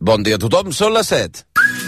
Bon dia a tothom, són les 7.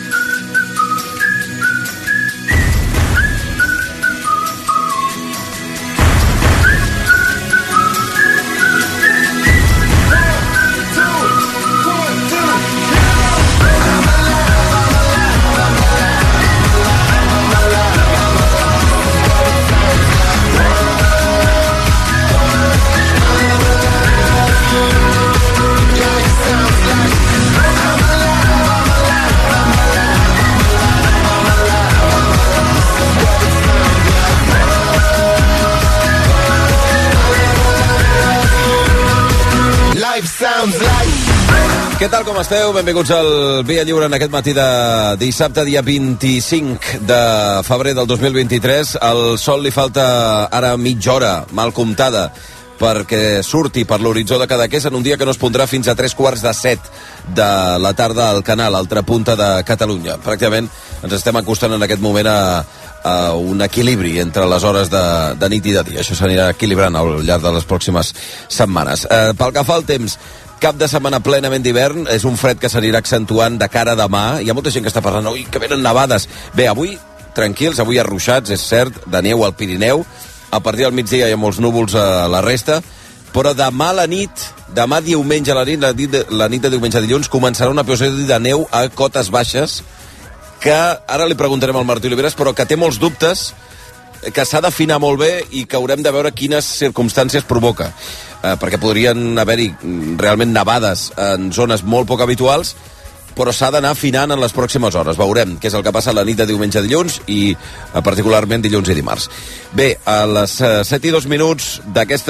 Què tal, com esteu? Benvinguts al Via Lliure en aquest matí de dissabte, dia 25 de febrer del 2023. Al sol li falta ara mitja hora, mal comptada, perquè surti per l'horitzó de Cadaqués en un dia que no es pondrà fins a 3:45 de la tarda al canal, altra punta de Catalunya. Pràcticament ens estem acostant en aquest moment a un equilibri entre les hores de nit i de dia. Això s'anirà equilibrant al llarg de les pròximes setmanes. Pel que fa al temps, cap de setmana plenament d'hivern, és un fred que s'anirà accentuant de cara a demà. Hi ha molta gent que està parlant, ui, que venen nevades. Bé, avui, tranquils, avui arruixats, és cert, de neu al Pirineu. A partir del migdia hi ha molts núvols a la resta, però demà a la nit, demà diumenge a la nit de diumenge a dilluns, començarà un episodi de neu a cotes baixes, que ara li preguntarem al Martí Oliveres, però que té molts dubtes, que s'ha d'afinar molt bé i que haurem de veure quines circumstàncies provoca. Perquè podrien haver-hi realment nevades en zones molt poc habituals, però s'ha d'anar afinant en les pròximes hores. Veurem què és el que passa a la nit de diumenge a dilluns i particularment dilluns i dimarts. Bé, a les 7:02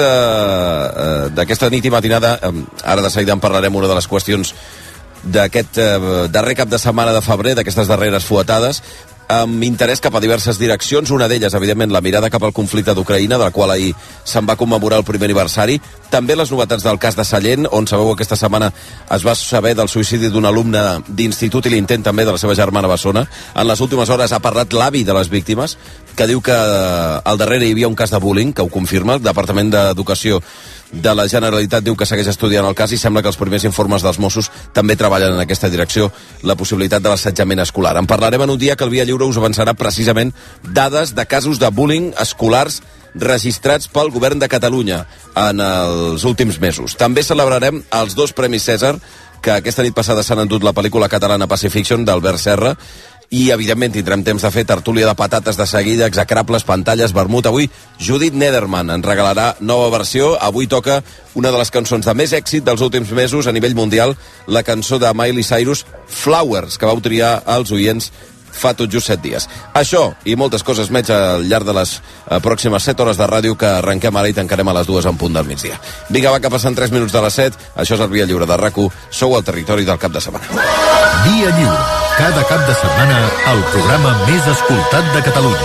d'aquesta nit i matinada, ara de seguida en parlarem una de les qüestions d'aquest darrer cap de setmana de febrer, d'aquestes darreres fuetades, amb interès cap a diverses direccions. Una d'elles, evidentment, la mirada cap al conflicte d'Ucraïna, de la qual ahir se'n va commemorar el primer aniversari. També les novetats del cas de Sallent, on sabeu aquesta setmana es va saber del suïcidi d'un alumne d'institut i l'intent també de la seva germana bessona. En les últimes hores ha parlat l'avi de les víctimes, que diu que al darrere hi havia un cas de bullying, que ho confirma. El Departament d'Educació de la Generalitat diu que segueix estudiant el cas i sembla que els primers informes dels Mossos també treballen en aquesta direcció, la possibilitat de l'assetjament escolar. En parlarem en un dia que el Via Lliure us avançarà precisament dades de casos de bullying escolars registrats pel govern de Catalunya en els últims mesos. També celebrarem els 2 Premis Cèsar, que aquesta nit passada s'han endut la pel·lícula catalana Pacifiction d'Albert Serra, i evidentment tindrem temps de fer tertúlia de patates de seguida, execrables, pantalles, vermut. Avui Judith Nederman ens regalarà nova versió. Avui toca una de les cançons de més èxit dels últims mesos a nivell mundial, la cançó de Miley Cyrus, Flowers, que vau triar als oients fa tot just 7 dies. Això i moltes coses més al llarg de les pròximes 7 hores de ràdio, que arrenquem ara i tancarem a les 2 en punt del migdia. Vinga, va, que passen 3 minuts de les 7. Això és el Via Lliure de RAC1. Sou al territori del cap de setmana. Via Lliure. Cada cap de setmana el programa més escoltat de Catalunya.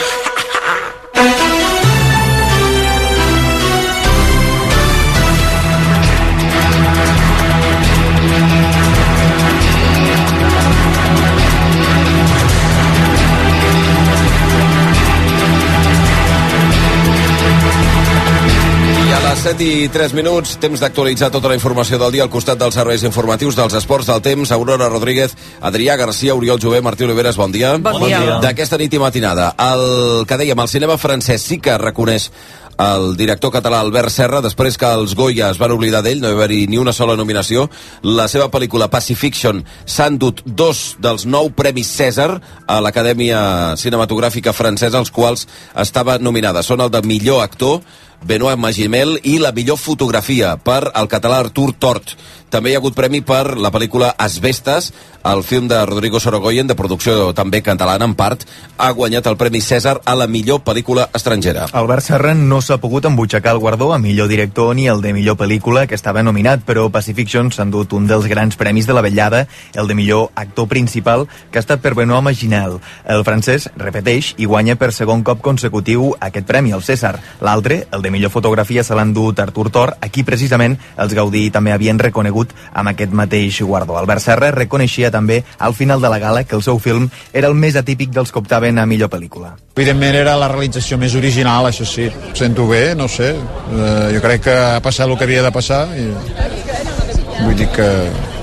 I a les 7:03, temps d'actualitzar tota la informació del dia al costat dels serveis informatius, dels esports, del temps. Aurora Rodríguez, Adrià Garcia, Oriol Jové, Martí Oliveres, bon dia. Bon dia. D'aquesta nit i matinada, el que dèiem, el cinema francès sí que reconeix el director català Albert Serra, després que els Goya es van oblidar d'ell, no hi va haver ni una sola nominació. La seva pel·lícula Pacifiction s'ha endut 2 dels 9 Premis Cèsar a l'Acadèmia Cinematogràfica Francesa, els quals estava nominada. Són el de millor actor, Benoît Magimel, i la millor fotografia per el català Artur Tort. També hi ha hagut premi per la pel·lícula Asbestes, el film de Rodrigo Sorogoyen, de producció també catalana en part, ha guanyat el Premi Cèsar a la millor pel·lícula estrangera. Albert Serra no s'ha pogut embutxacar el guardó a millor director ni el de millor pel·lícula, que estava nominat, però Pacifiction s'ha endut un dels grans premis de la vetllada, el de millor actor principal, que ha estat per Benoît Magimel. El francès repeteix i guanya per segon cop consecutiu aquest premi, el Cèsar. L'altre, el de millor fotografia, se l'ha endut Artur Tort. Aquí precisament els Gaudí també havien reconegut amb aquest mateix guardó. Albert Serra reconeixia també al final de la gala que el seu film era el més atípic dels que optaven a millor pel·lícula. Evidentment era la realització més original, això sí. Sento bé, no sé. Jo crec que ha passat el que havia de passar i vull dir que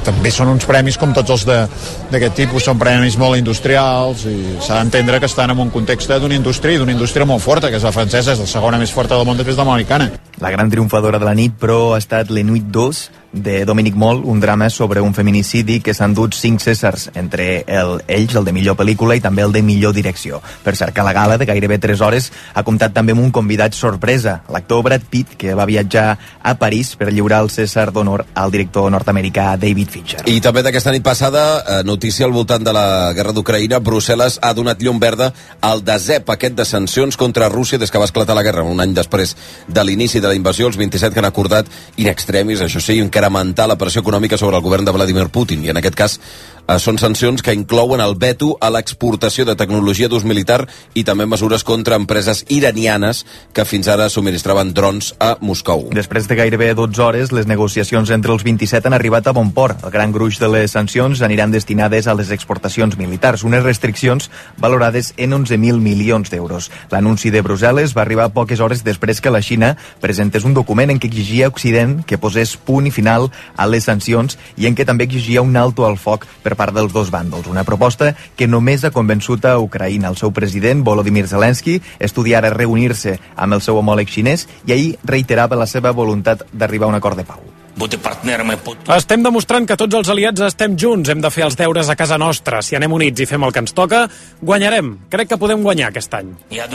també són uns premis com tots els d'aquest tipus, són premis molt industrials i s'ha d'entendre que estan en un context d'una indústria molt forta, que és la francesa, és la segona més forta del món després de l'americana. La gran triomfadora de la nit, però, ha estat Les Nuits 2, de Dominic Moll, un drama sobre un feminicidi que s'han dut 5 Cèsars, entre ells el de millor pel·lícula i també el de millor direcció. Per cert que la gala, de gairebé 3 hores, ha comptat també amb un convidat sorpresa, l'actor Brad Pitt, que va viatjar a París per lliurar el Cèsar d'honor al director nord-americà David Fincher. I també d'aquesta nit passada, notícia al voltant de la guerra d'Ucraïna, Brussel·les ha donat llum verda al desè paquet de sancions contra Rússia des que va esclatar la guerra, un any després de l'inici de la invasió, els 27 que han acordat in extremis, això sí, incrementar la pressió econòmica sobre el govern de Vladimir Putin, i en aquest cas són sancions que inclouen el veto a l'exportació de tecnologia d'ús militar i també mesures contra empreses iranianes que fins ara subministraven drons a Moscou. Després de gairebé 12 hores, les negociacions entre els 27 han arribat a bon port. El gran gruix de les sancions aniran destinades a les exportacions militars, unes restriccions valorades en 11.000 milions d'euros. L'anunci de Brussel·les va arribar poques hores després que la Xina presentés un document en què exigia a Occident que posés punt i final a les sancions i en què també exigia un alto al foc per part dels dos bàndols. Una proposta que només ha convençut a Ucraïna. El seu president, Volodymyr Zelensky, estudia ara reunir-se amb el seu homòleg xinès i ahir reiterava la seva voluntat d'arribar a un acord de pau. Estem demostrant que tots els aliats estem junts, hem de fer els deures a casa nostra. Si anem units i fem el que ens toca, guanyarem. Crec que podem guanyar aquest any.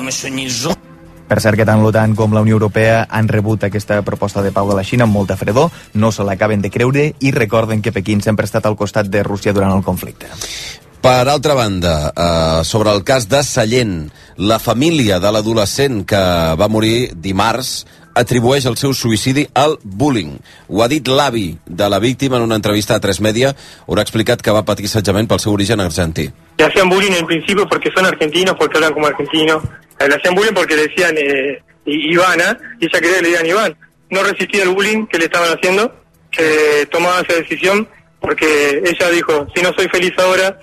Per cert que tant l'OTAN com la Unió Europea han rebut aquesta proposta de pau de la Xina amb molta fredor, no se l'acaben de creure i recorden que Pequín sempre ha estat al costat de Rússia durant el conflicte. Per altra banda, sobre el cas de Sallent, la família de l'adolescent que va morir dimarts atribueix el seu suïcidi al bullying. Ho ha dit l'avi de la víctima en una entrevista a 3 Media, on ha explicat que va patir assetjament pel seu origen argentí. Le hacían bullying en principio porque son argentinos, porque hablan como argentinos. Le hacían bullying porque le decían Ivana, y ella quería que le digan Iván. No resistía el bullying que le estaban haciendo, que tomaba esa decisión porque ella dijo, si no soy feliz ahora,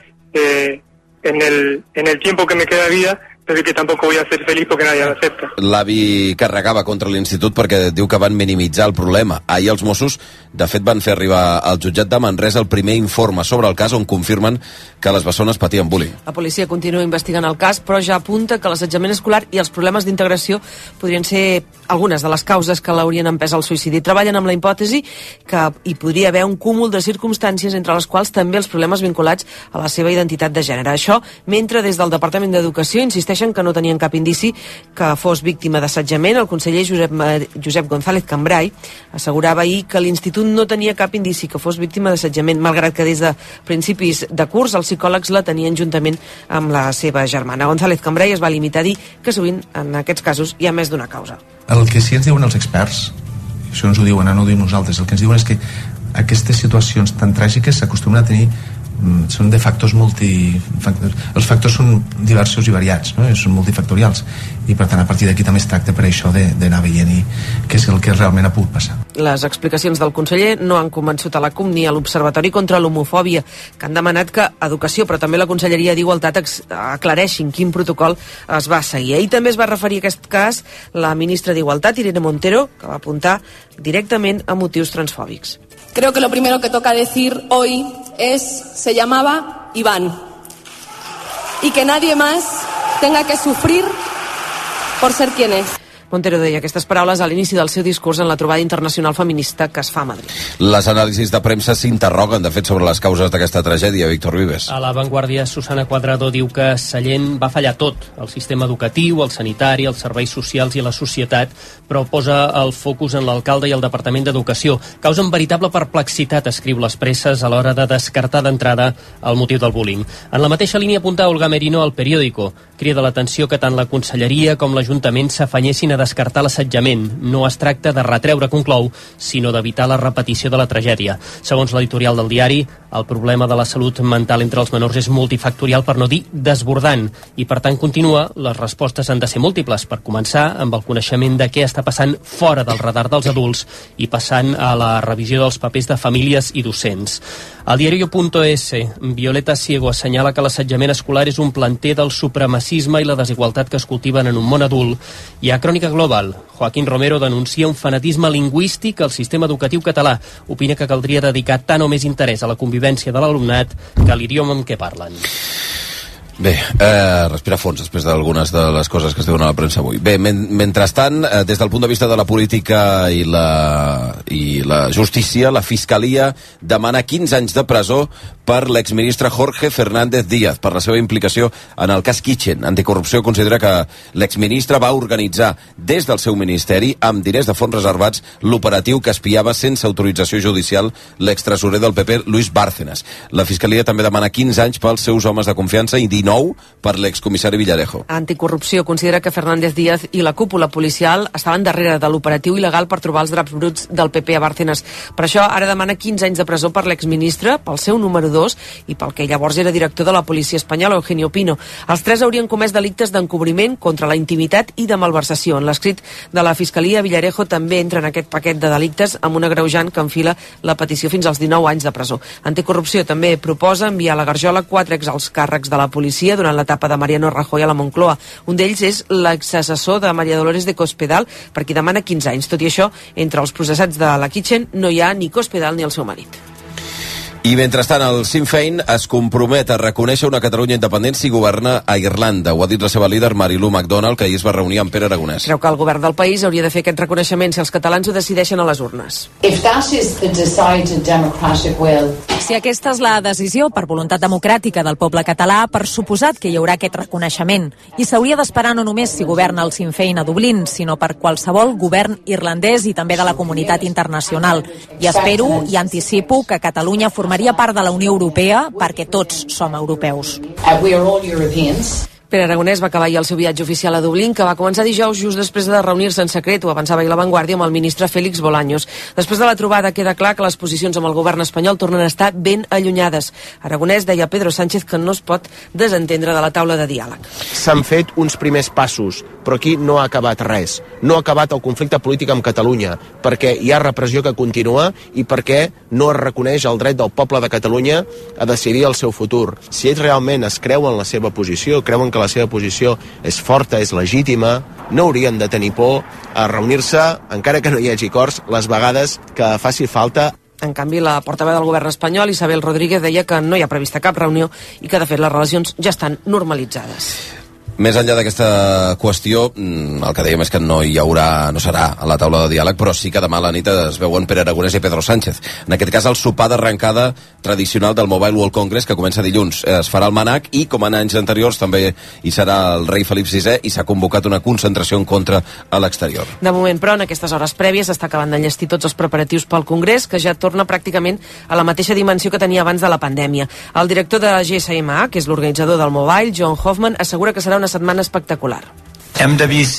en el tiempo que me queda de vida, però que tampoc vull ser feliç perquè nadie l'accepta. L'avi carregava contra l'institut perquè diu que van minimitzar el problema. Ahir els Mossos, de fet, van fer arribar al jutjat de Manresa el primer informe sobre el cas on confirmen que les bessones patien bullying. La policia continua investigant el cas, però ja apunta que l'assetjament escolar i els problemes d'integració podrien ser algunes de les causes que l'haurien empès al suïcidi. Treballen amb la hipòtesi que hi podria haver un cúmul de circumstàncies, entre les quals també els problemes vinculats a la seva identitat de gènere. Això, mentre des del Departament d'Educació insisteixen que no tenien cap indici que fos víctima d'assetjament. El conseller Josep González Cambray assegurava ahir que l'institut no tenia cap indici que fos víctima d'assetjament, malgrat que des de principis de curs els psicòlegs la tenien juntament amb la seva germana. González Cambray es va limitar a dir que sovint en aquests casos hi ha més d'una causa. El que sí ens diuen els experts, això ens ho diuen, no ho diem nosaltres, el que ens diuen és que aquestes situacions tan tràgiques s'acostumen a tenir, són de factors els factors són diversos i variats, no? Són multifactorials, i per tant a partir d'aquí també es tracta per això d'anar veient què és el que realment ha pogut passar. Les explicacions del conseller no han convençut a la CUM ni a l'Observatori contra l'Homofòbia, que han demanat que Educació, però també la Conselleria d'Igualtat aclareixin quin protocol es va seguir. Ahir també es va referir a aquest cas la ministra d'Igualtat, Irene Montero, que va apuntar directament a motius transfòbics. Creo que lo primero que toca decir hoy se llamaba Iván, y que nadie más tenga que sufrir por ser quien es. Montero deia aquestes paraules a l'inici del seu discurs en la trobada internacional feminista que es fa a Madrid. Les anàlisis de premsa s'interroguen, de fet, sobre les causes d'aquesta tragèdia. Víctor Vives. A La Vanguardia, Susana Cuadrado diu que Sallent va fallar tot, el sistema educatiu, el sanitari, els serveis socials i la societat, però posa el focus en l'alcalde i el Departament d'Educació. Causen veritable perplexitat, escriu les presses, a l'hora de descartar d'entrada el motiu del bullying. En la mateixa línia apunta Olga Merino al Periódico. Crida l'atenció que tant la Conselleria com l'Ajuntament s'afanyessin a descartar l'assetjament. No es tracta de retreure, conclou, sinó d'evitar la repetició de la tragèdia. Segons l'editorial del diari, El problema de la salut mental entre els menors és multifactorial, per no dir desbordant, i per tant continua, les respostes han de ser múltiples. Per començar, amb el coneixement de què està passant fora del radar dels adults i passant a la revisió dels papers de famílies i docents. Al diario.es, Violeta Ciego assenyala que l'assetjament escolar és un planter del supremacisme i la desigualtat que es cultiven en un món adult. I a Crònica Global, Joaquín Romero denuncia un fanatisme lingüístic al sistema educatiu català. Opina que caldria dedicar tant o més interès a la convivència de l'alumnat que a l'idioma amb què parlen. Bé, respirar fons després d'algunes de les coses que es diuen a la premsa avui. Bé, mentrestant, des del punt de vista de la política i la justícia, la Fiscalia demana 15 anys de presó per l'exministre Jorge Fernández Díaz per la seva implicació en el cas Kitchen. Anticorrupció considera que l'exministre va organitzar des del seu ministeri, amb diners de fons reservats, l'operatiu que espiava sense autorització judicial l'extresorer del PP, Luis Bárcenas. La Fiscalia també demana 15 anys pels seus homes de confiança i 19 per l'excomissari Villarejo. Anticorrupció considera que Fernández Díaz i la cúpula policial estaven darrere de l'operatiu il·legal per trobar els draps bruts del PP a Bárcenas. Per això ara demana 15 anys de presó per l'exministre, pel seu número 2 i pel que llavors era director de la policia espanyola, Eugenio Pino. Els tres haurien comès delictes d'encobriment contra la intimitat i de malversació. En l'escrit de la Fiscalia, Villarejo també entra en aquest paquet de delictes amb un agreujant que enfila la petició fins als 19 anys de presó. Anticorrupció també proposa enviar a la Garjola 4 exalts càrrecs de la policia durant l'etapa de Mariano Rajoy a la Moncloa. Un d'ells és l'exassessor de María Dolores de Cospedal, per qui demana 15 anys. Tot i això, entre els processats de la Kitchen no hi ha ni Cospedal ni el seu marit. I mentrestant, el Sinn Féin es compromet a reconèixer una Catalunya independent si governa a Irlanda. Ho ha dit la seva líder, Mary-Lou McDonald, que ahir es va reunir amb Pere Aragonès. Creu que el govern del país hauria de fer aquest reconeixement si els catalans ho decideixen a les urnes. Si aquesta és la decisió per voluntat democràtica del poble català, per suposat que hi haurà aquest reconeixement. I s'hauria d'esperar no només si governa el Sinn Féin a Dublín, sinó per qualsevol govern irlandès i també de la comunitat internacional. I espero i anticipo que Catalunya formaria part de la Unió Europea perquè tots som europeus. Pere Aragonès va acabar ahir el seu viatge oficial a Dublín, que va començar dijous just després de reunir-se en secret, ho avançava ahir La Vanguardia, amb el ministre Félix Bolaños. Després de la trobada queda clar que les posicions amb el govern espanyol tornen a estar ben allunyades. Aragonès deia a Pedro Sánchez que no es pot desentendre de la taula de diàleg. S'han fet uns primers passos, però aquí no ha acabat res. No ha acabat el conflicte polític amb Catalunya, perquè hi ha repressió que continua i perquè no es reconeix el dret del poble de Catalunya a decidir el seu futur. Si ells realment es creuen la seva posició, creuen que la seva posició és forta, és legítima, no haurien de tenir por a reunir-se, encara que no hi hagi acords, les vegades que faci falta. En canvi, la portaveu del govern espanyol, Isabel Rodríguez, deia que no hi ha prevista cap reunió i que, de fet, les relacions ja estan normalitzades. Més enllà d'aquesta qüestió, el que dèiem és que no serà a la taula de diàleg, però sí que demà a la nit es veuen Pere Aragonès i Pedro Sánchez. En aquest cas, el sopar d'arrencada tradicional del Mobile World Congress, que comença dilluns. Es farà al Manac i, com en anys anteriors, també hi serà el rei Felip VI i s'ha convocat una concentració en contra a l'exterior. De moment, però, en aquestes hores prèvies s'està acabant d'enllestir tots els preparatius pel Congrés, que ja torna pràcticament a la mateixa dimensió que tenia abans de la pandèmia. El director de GSMA, que és l'organitzador del Mobile, John Hoffman, assegura que serà una setmana espectacular. El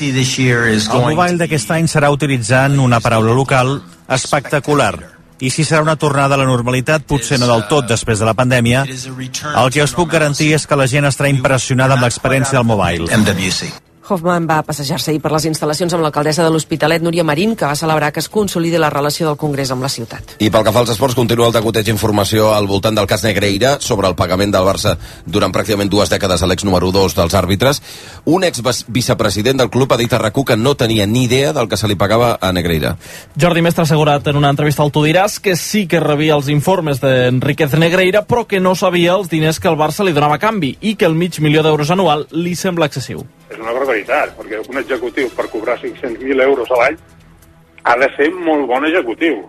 Mobile d'aquest any serà utilitzant una paraula local, espectacular. I si serà una tornada a la normalitat, potser no del tot després de la pandèmia, el que us puc garantir és que la gent estarà impressionada amb l'experiència del Mobile. Hoffman va passejar-se ahir per les instal·lacions amb l'alcaldessa de l'Hospitalet, Núria Marín, que va celebrar que es consolidi la relació del Congrés amb la ciutat. I pel que fa als esports, continua el degoteig d'informació al voltant del cas Negreira sobre el pagament del Barça durant pràcticament 2 dècades a l'ex número 2 dels àrbitres. Un ex-vicepresident del club ha dit a RAC1 que no tenia ni idea del que se li pagava a Negreira. Jordi Mestre ha assegurat en una entrevista al Tu diràs que sí que rebia els informes d'Enriquez Negreira, però que no sabia els diners que el Barça li donava a canvi i que el $500.000 anual li sembla excessiu. És una barbaritat, perquè un executiu per cobrar 500.000 euros a l'any ha de ser molt bon executiu,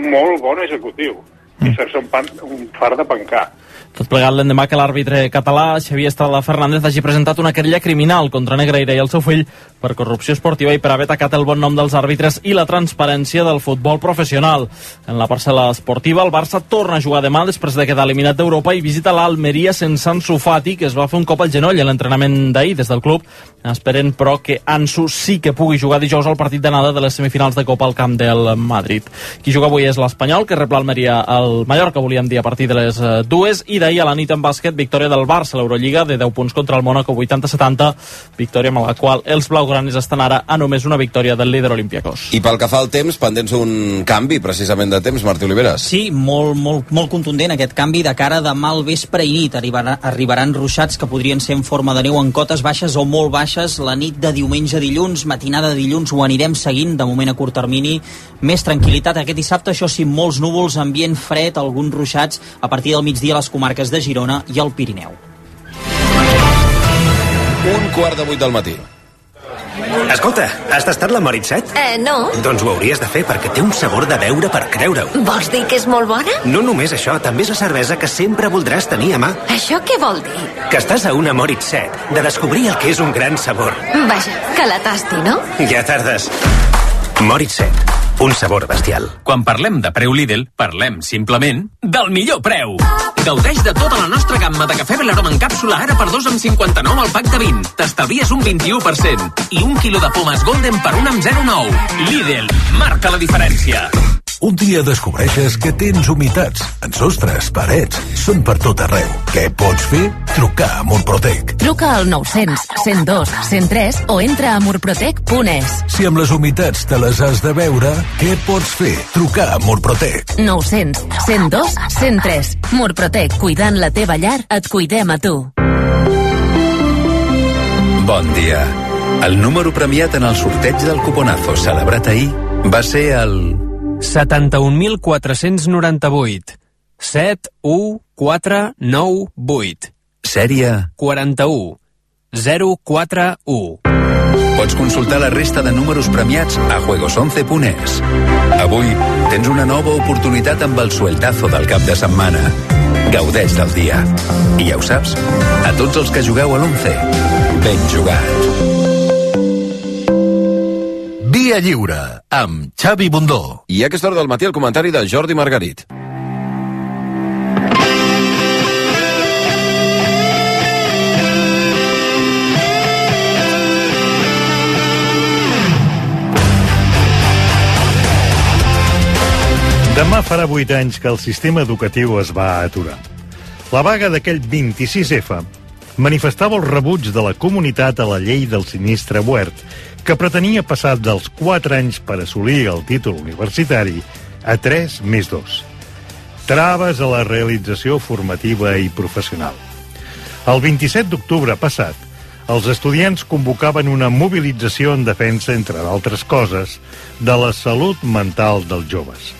i fer-se un far de pencar. Tot plegat l'endemà que l'àrbitre català, Xavier Estrada Fernández, hagi presentat una querella criminal contra Negreira i el seu fill per corrupció esportiva i per haver atacat el bon nom dels àrbitres i la transparència del futbol professional. En la parcel·la esportiva, el Barça torna a jugar demà després de quedar eliminat d'Europa i visita l'Almeria sense Ansu Fati, que es va fer un cop al genoll a l'entrenament d'ahir des del club. Esperen, però, que Ansu sí que pugui jugar dijous al partit d'anada de les semifinals de Copa al camp del Madrid. Qui juga avui és l'Espanyol, que rep l'Almeria al Mallorca, volíem dir, a partir de les 2, i d'ahir a la nit en bàsquet, victòria del Barça a l'Eurolliga de 10 punts contra el Mónaco, 80-70, victòria amb la qual els blaugranes estan ara a només una victòria del líder Olympiacos. I pel que fa al temps, pendents d'un canvi precisament de temps, Martí Oliveres. Sí, molt contundent aquest canvi de cara a demà al vespre i nit. Arribaran ruixats que podrien ser en forma de neu en cotes baixes o molt baixes la nit de diumenge a dilluns, matinada de dilluns ho anirem seguint, de moment a curt termini més tranquil·litat aquest dissabte, això sí, molts núvols, ambient fred, alguns ruixats a partir del migdia a les comarques de Girona i el Pirineu. 7:15 del matí. Escolta, has tastat la Moritz 7? No. Doncs ho hauries de fer perquè té un sabor de beure per creure-ho. Vols dir que és molt bona? No només això, també és la cervesa que sempre voldràs tenir a mà. Això què vol dir? Que estàs a una Moritz 7, de descobrir el que és un gran sabor. Vaja, que la tasti, no? Ja tardes. Moritz 7, un sabor bestial. Quan parlem de preu Lidl, parlem simplement del millor preu. Gaudeix de tota la nostra gamma de cafè Belaroma en càpsula ara per 2,59 al pack de 20. T'estalvies un 21%. I 1 quilo de pomes Golden per 1,09. Lidl, marca la diferència. Un dia descobreixes que tens humitats en sostres, parets, són per tot arreu. Què pots fer? Trucar a Murprotec. Truca al 900 102 103 o entra a murprotec.es. Si amb les humitats te les has de veure, què pots fer? Trucar a Murprotec. 900 102 103. Murprotec, cuidant la teva llar, et cuidem a tu. Bon dia. El número premiat en el sorteig del cuponazo celebrat ahir va ser el 71.498 71498. Sèrie 41 041. Pots consultar la resta de números premiats a juegos11.es. Avui tens una nova oportunitat amb el sueltazo del cap de setmana. Gaudeix del dia. I ja ho saps, a tots els que jugueu a l'11, ben jugat. Via Lliure, amb Xavi Bundó. I a aquesta hora del matí el comentari de Jordi Margarit. Demà farà 8 anys que el sistema educatiu es va aturar. La vaga d'aquell 26F manifestava el rebuig de la comunitat a la llei del sinistre Wert, que pretenia passar dels 4 anys per assolir el títol universitari a 3 més 2. Traves a la realització formativa i professional. El 27 d'octubre passat, els estudiants convocaven una mobilització en defensa, entre d'altres coses, de la salut mental dels joves.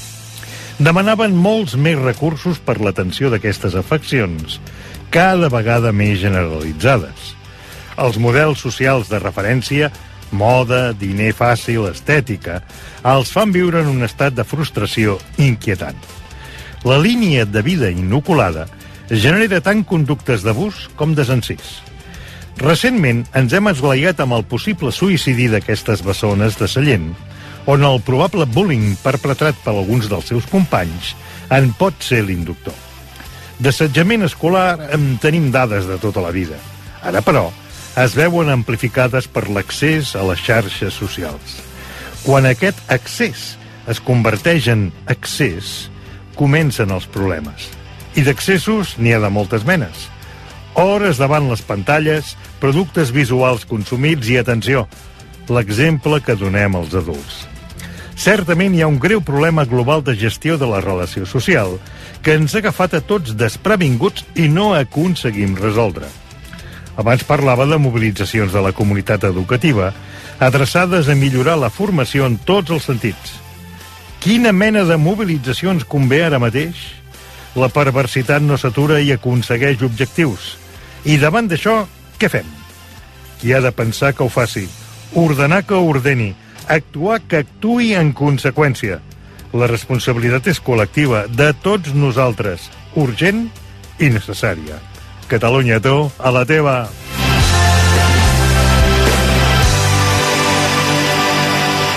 Demanaven molts més recursos per l'atenció d'aquestes afeccions, cada vegada més generalitzades. Els models socials de referència, moda, diner fàcil, estètica, els fan viure en un estat de frustració inquietant. La línia de vida inoculada genera tant conductes d'abús com desencís. Recentment ens hem esglaiat amb el possible suïcidi d'aquestes bessones de Sallent, on el probable bullying perpetrat per alguns dels seus companys en pot ser l'inductor. D'assetjament escolar en tenim dades de tota la vida. Ara, però, es veuen amplificades per l'accés a les xarxes socials. Quan aquest accés es converteix en excés, comencen els problemes. I d'accessos n'hi ha de moltes menes. Hores davant les pantalles, productes visuals consumits i, atenció, l'exemple que donem als adults. Certament hi ha un greu problema global de gestió de la relació social que ens ha agafat a tots desprevinguts i no aconseguim resoldre. Abans parlava de mobilitzacions de la comunitat educativa adreçades a millorar la formació en tots els sentits. Quina mena de mobilitzacions convé ara mateix? La perversitat no s'atura i aconsegueix objectius. I davant d'això, què fem? Qui ha de pensar que ho faci? Ordenar que ordeni. Actuar que actuï en conseqüència. La responsabilitat és col·lectiva, de tots nosaltres, urgent i necessària. Catalunya, tu, a la teva!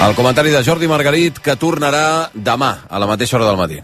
El comentari de Jordi Margarit, que tornarà demà a la mateixa hora del matí.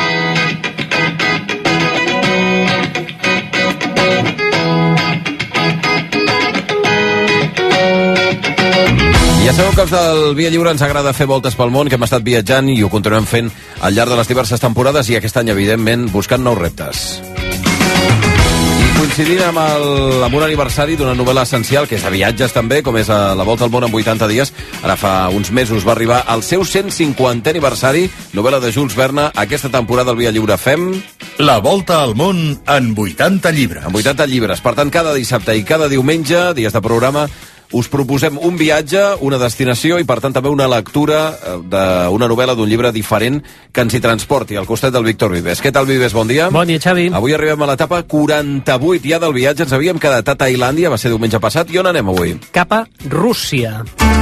Ja sabeu que els del Via Lliure ens agrada fer voltes pel món, que hem estat viatjant i ho continuem fent al llarg de les diverses temporades i aquest any, evidentment, buscant nous reptes. I coincidint amb un aniversari d'una novel·la essencial, que és de viatges també, com és La Volta al Món en 80 dies, ara fa uns mesos va arribar al seu 150è aniversari, novel·la de Jules Verne. Aquesta temporada al Via Lliure fem... La Volta al Món en 80 llibres. En 80 llibres. Per tant, cada dissabte i cada diumenge, dies de programa, us proposem un viatge, una destinació i, per tant, també una lectura d'una novel·la, d'un llibre diferent que ens hi transporti al costat del Víctor Vives. Què tal, Vives? Bon dia. Bon dia, Xavi. Avui arribem a l'etapa 48 ja del viatge. Ens havíem quedat a Tailàndia, va ser diumenge passat. I on anem avui? Cap a Rússia.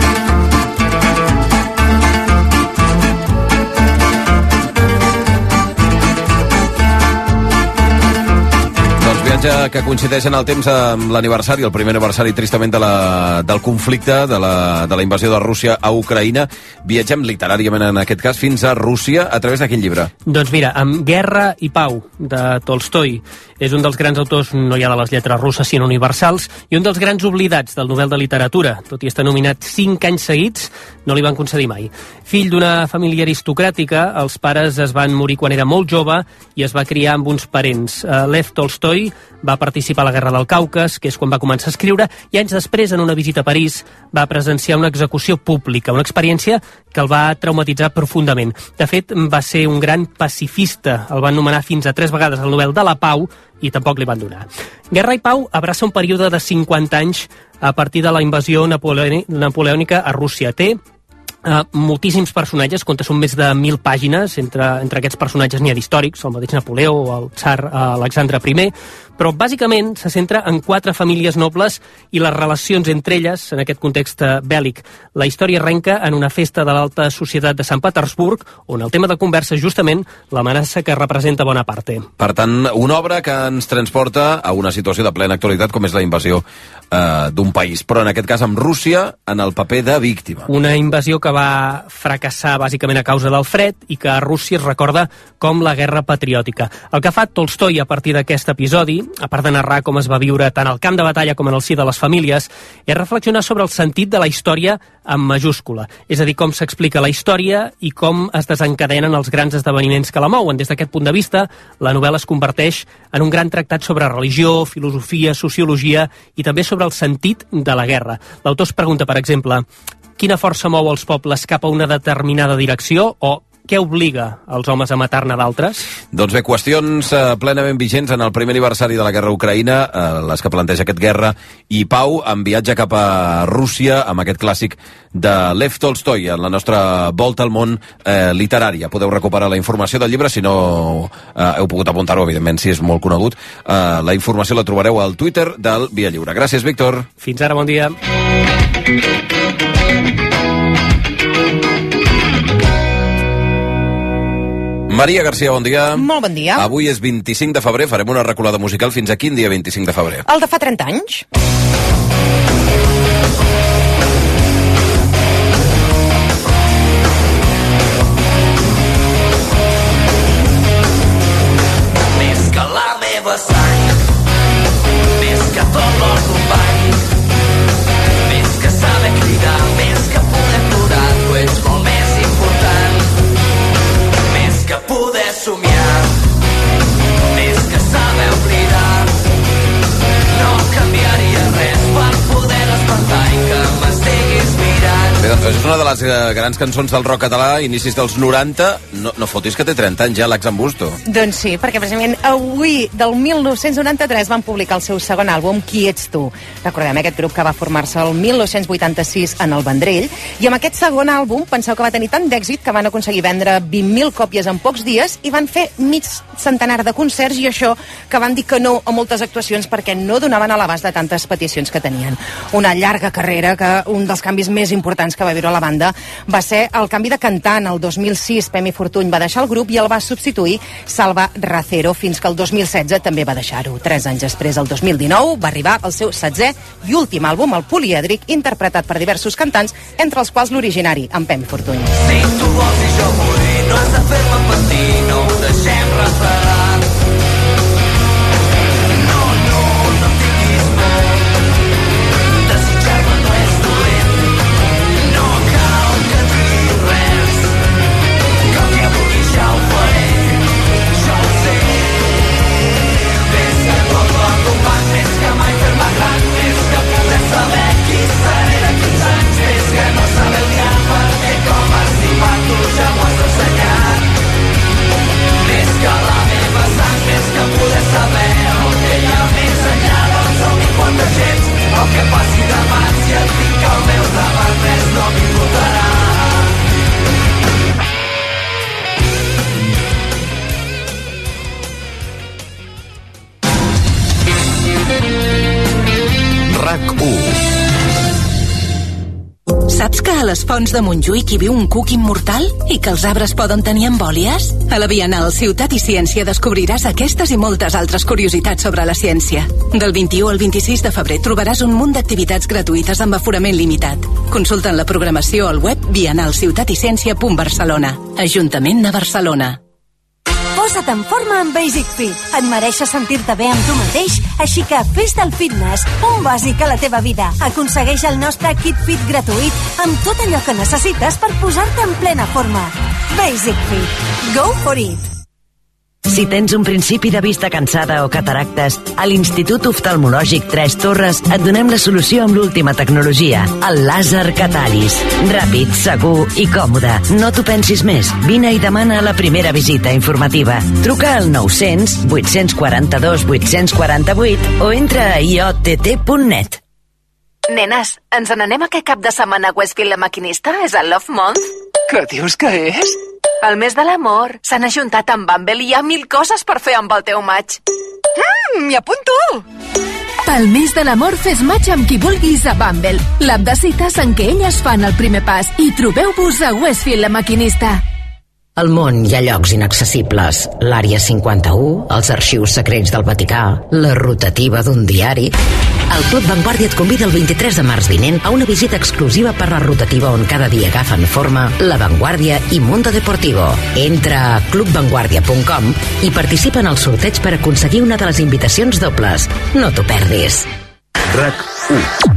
Viatge que coincideix en el temps amb l'aniversari, el primer aniversari tristament del conflicte, de la invasió de Rússia a Ucraïna. Viatgem literàriament en aquest cas fins a Rússia a través de quin llibre? Doncs mira, amb Guerra i Pau, de Tolstoi. És un dels grans autors, no ja de les lletres russes, sinó universals, i un dels grans oblidats del Nobel de Literatura. Tot i estar nominat 5 anys seguits, no li van concedir mai. Fill d'una família aristocràtica, els pares es van morir quan era molt jove i es va criar amb uns parents. Lev Tolstoi va participar a la Guerra del Caucas, que és quan va començar a escriure, i anys després, en una visita a París, va presenciar una execució pública, una experiència que el va traumatitzar profundament. De fet, va ser un gran pacifista. El van nomenar fins a 3 vegades el Nobel de la Pau i tampoc li van donar. Guerra i Pau abraça un període de 50 anys a partir de la invasió napoleònica a Rússia. Té moltíssims personatges, compta són més de 1.000 pàgines, entre aquests personatges n'hi ha d'històrics, el mateix Napoleó o el tsar Alexandre I, però bàsicament se centra en 4 famílies nobles i les relacions entre elles en aquest context bèl·lic. La història arrenca en una festa de l'alta societat de Sant Petersburg, on el tema de conversa és justament l'amenaça que representa Bonaparte. Per tant, una obra que ens transporta a una situació de plena actualitat com és la invasió d'un país, però en aquest cas amb Rússia en el paper de víctima. Una invasió que va fracassar bàsicament a causa del fred i que a Rússia es recorda com la guerra patriòtica. El que fa Tolstoi a partir d'aquest episodi, a part de narrar com es va viure tant al camp de batalla com en el si de les famílies, és reflexionar sobre el sentit de la història en majúscula, és a dir, com s'explica la història i com es desencadenen els grans esdeveniments que la mouen. Des d'aquest punt de vista, la novel·la es converteix en un gran tractat sobre religió, filosofia, sociologia i també sobre el sentit de la guerra. L'autor es pregunta, per exemple, quina força mou els pobles cap a una determinada direcció o què obliga els homes a matar-ne d'altres? Doncs bé, qüestions plenament vigents en el primer aniversari de la guerra a Ucraïna, les que planteja aquest Guerra i Pau, en viatge cap a Rússia, amb aquest clàssic de Lev Tolstoi, en la nostra volta al món literària. Podeu recuperar la informació del llibre, si no heu pogut apuntar-ho, evidentment, si és molt conegut. La informació la trobareu al Twitter del Via Lliure. Gràcies, Víctor. Fins ara, bon dia. Maria Garcia, bon dia. Molt bon dia. Avui és 25 de febrer, farem una reculada musical fins a quin dia 25 de febrer? El de fa 30 anys. Més que la meva sang, més que tot l'or d'un bany, més que saber cridar, més que poder plorar, tu ets molt més important. Que poder somiar, més que saber oblidar, no canviaria res per poder despertar i que m'estiguis mirant. Bé, doncs és una de les grans cançons del rock català, inicis dels 90. No fotis que té 30 anys ja l'Axan Busto. Doncs sí, perquè precisament avui del 1993 van publicar el seu segon àlbum, Qui ets tu? Recordem aquest grup que va formar-se el 1986 en el Vendrell, i amb aquest segon àlbum penseu que va tenir tant d'èxit que van aconseguir vendre 20.000 còpies en pocs dies i van fer mig centenar de concerts, i això que van dir que no a moltes actuacions perquè no donaven a l'abast de tantes peticions que tenien. Una llarga carrera que un dels canvis més importants que va viure la banda banda va ser el canvi de cantant. El 2006 Pemi Fortuny va deixar el grup i el va substituir Salva Racero, fins que el 2016 també va deixar-ho. 3 anys després, el 2019, va arribar el seu 7è i últim àlbum, el Polièdric, interpretat per diversos cantants, entre els quals l'originari, en Pemi Fortuny. Si tu vols i jo vull, no has de fer-me patir, no ho deixem refredar. No, no, no tinguis por, desitjar-me no és dolent, no cal que diguis res, que el que vulguis ja ho faré, jo ho sé. Més que tot l'ocupant, més que mai fer-me gran, més que poder saber qui seré d'aquí 15 anys, més que no saber el dia perquè com estimar tu ja m'ho has ensenyat. Més que la meva sang, més que poder saber el que hi ha més enllà del somni quan de gens. El que passi demà, si et tinc al meu davant, res no m'importarà. RAC1. Saps que a les Fonts de Montjuïc hi viu un cuc immortal i que els arbres poden tenir embòlies? A la Bienal Ciutat i Ciència descobriràs aquestes i moltes altres curiositats sobre la ciència. Del 21 al 26 de febrer trobaràs un munt d'activitats gratuïtes amb aforament limitat. Consulta'n la programació al web bienalciutaticiència.barcelona. Ajuntament de Barcelona. Posa't en forma amb Basic Fit. Et mereixes sentir-te bé amb tu mateix, així que fes del fitness un bàsic a la teva vida. Aconsegueix el nostre kit fit gratuït amb tot allò que necessites per posar-te en plena forma. Basic Fit. Go for it! Si tens un principi de vista cansada o cataractes, a l'Institut Oftalmològic 3 Torres et donem la solució amb l'última tecnologia, el làser Catalis. Ràpid, segur i còmode. No t'ho pensis més. Vine i demana la primera visita informativa. Truca al 900 842 848 o entra a iott.net. Nenes, ens n'anem aquest cap de setmana a Westfield La Maquinista? És el Love Month? Què dius que és? El mes de l'amor. S'han ajuntat amb Bumble i hi ha 1000 coses per fer amb el teu maig. M'hi apunto! Pel mes de l'amor fes maig amb qui vulguis a Bumble, l'app de cites en què elles fan el primer pas, i trobeu-vos a Westfield La Maquinista. Al món hi ha llocs inaccessibles. L'Àrea 51, els arxius secrets del Vaticà, la rotativa d'un diari. El Club Vanguardia et convida el 23 de març vinent a una visita exclusiva per la rotativa on cada dia agafen forma La Vanguardia i Mundo Deportivo. Entra a clubvanguardia.com i participa en el sorteig per aconseguir una de les invitacions dobles. No t'ho perdis. RAC1.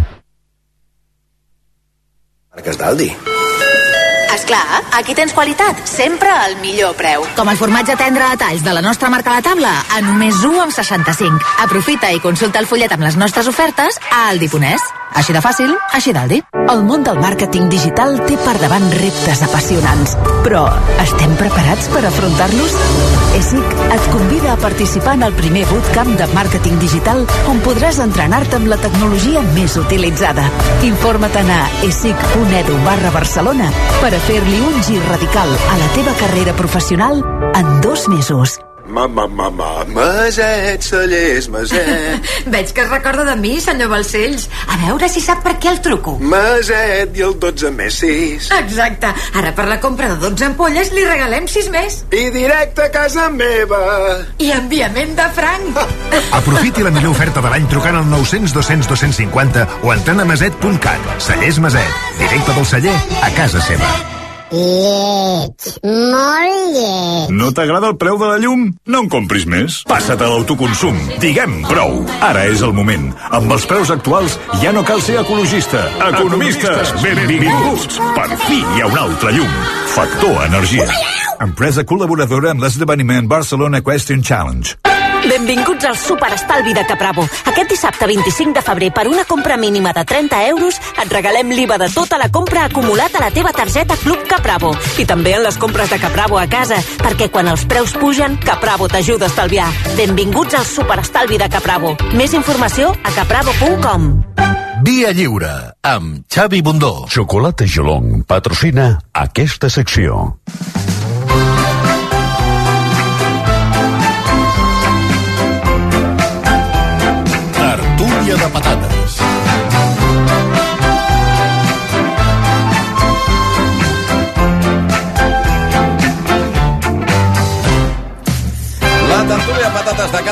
Marques d'Aldi. Esclar, aquí tens qualitat, sempre al millor preu. Com el formatge tendre a talls de la nostra marca a la taula, a només 1,65. Aprofita i consulta el fullet amb les nostres ofertes a aldi.es. Així de fàcil, així d'Aldi. El món del màrqueting digital té per davant reptes apassionants, però estem preparats per afrontar-los? ESIC et convida a participar en el primer bootcamp de màrqueting digital on podràs entrenar-te amb la tecnologia més utilitzada. Informa't a esic.edu/Barcelona per a fer-li un gir radical a la teva carrera professional en 2 mesos. Maset, Cellers, Maset. Veig que es recorda de mi, senyor Balcells. A veure si sap per què el truco. Maset i el 12 més 6. Exacte. Ara per la compra de 12 ampolles li regalem 6 més. I directe a casa meva. I enviament de franc. Aprofiti la millor oferta de l'any trucant al 900 200 250 o entrant a maset.cat. Cellers Maset. Directe del celler a casa seva. Lleig, molt lleig. No t'agrada el preu de la llum? No en compris més. Passa't a l'autoconsum. Diguem prou. Ara és el moment. Amb els preus actuals ja no cal ser ecologista. Economistes, benvinguts. Per fi hi ha un altre llum. Factor Energia. Empresa col·laboradora amb l'esdeveniment Barcelona Question Challenge. Benvinguts al superestalvi de Capravo. Aquest dissabte 25 de febrer, per una compra mínima de 30 euros, et regalem l'IVA de tota la compra acumulat a la teva targeta Club Capravo. I també en les compres de Capravo a casa, perquè quan els preus pugen, Capravo t'ajuda a estalviar. Benvinguts al superestalvi de Capravo. Més informació a capravo.com. Via Lliure, amb Xavi Bundó. Xocolata Geelong patrocina aquesta secció. Tertúlia de patates.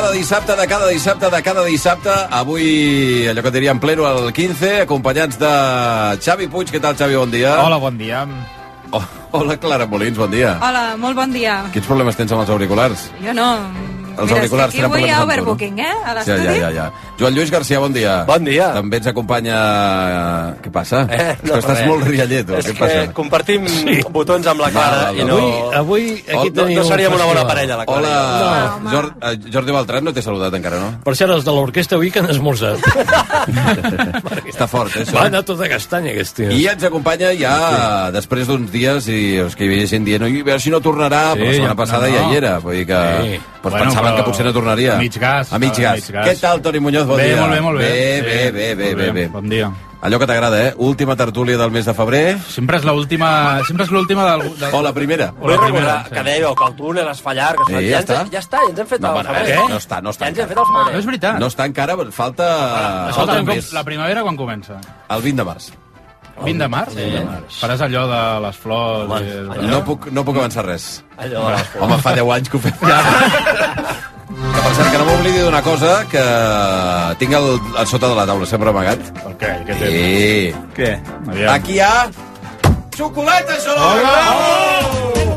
cada dissabte. Avui, allò que diríem pleno, el 15, acompanyats de Xavi Puig. Què tal, Xavi? Bon dia. Hola, bon dia. Hola, Clara Molins, bon dia. Hola, molt bon dia. Quins problemes tens amb els auriculars? Jo no... Els Mira, auriculars aquí avui hi ha amb tu, overbooking, a l'estudi. Ja. Joan Lluís Garcia, bon dia. Bon dia. També ens acompanya... Què passa? No, estàs molt riallet, o què passa? És que compartim botons amb la Clara i no... Avui aquí tenim... No seríem una bona parella, la Clara. Hola, Jordi Beltran no t'he saludat encara, no? Per cert, els de l'orquestra avui que han esmorzat. Està fort, això. Va anar tota castanya, aquest tio. I ens acompanya ja després d'uns dies, i és que hi havia gent dient, a veure si no tornarà, però la setmana passada ja hi era. Vull dir que... Doncs pensaven que potser no tornaria. A mig gas. Què tal, Toni Muñoz? Bon dia. Molt bé. Bé. Bon dia. Allò que t'agrada, Última tertúlia del mes de febrer. Sempre és l'última del... O la primera. Vull recordar que dèieu que el túnel es fallar, que ja està. Ja està, ja ens hem fet el febrer. No està Ja ens hem fet el febrer. No és veritat. No està encara, falta la primavera quan comença? El 20 de març. 20 de març? Faràs allò de les flors... No puc avançar res. Home, fa 10 anys que ho fem. Que per cert, que no m'oblidi d'una cosa, que tinc a sota de la taula, sempre amagat. Què tens? Què? Aquí hi ha... xocolata, Xolong! Bravo!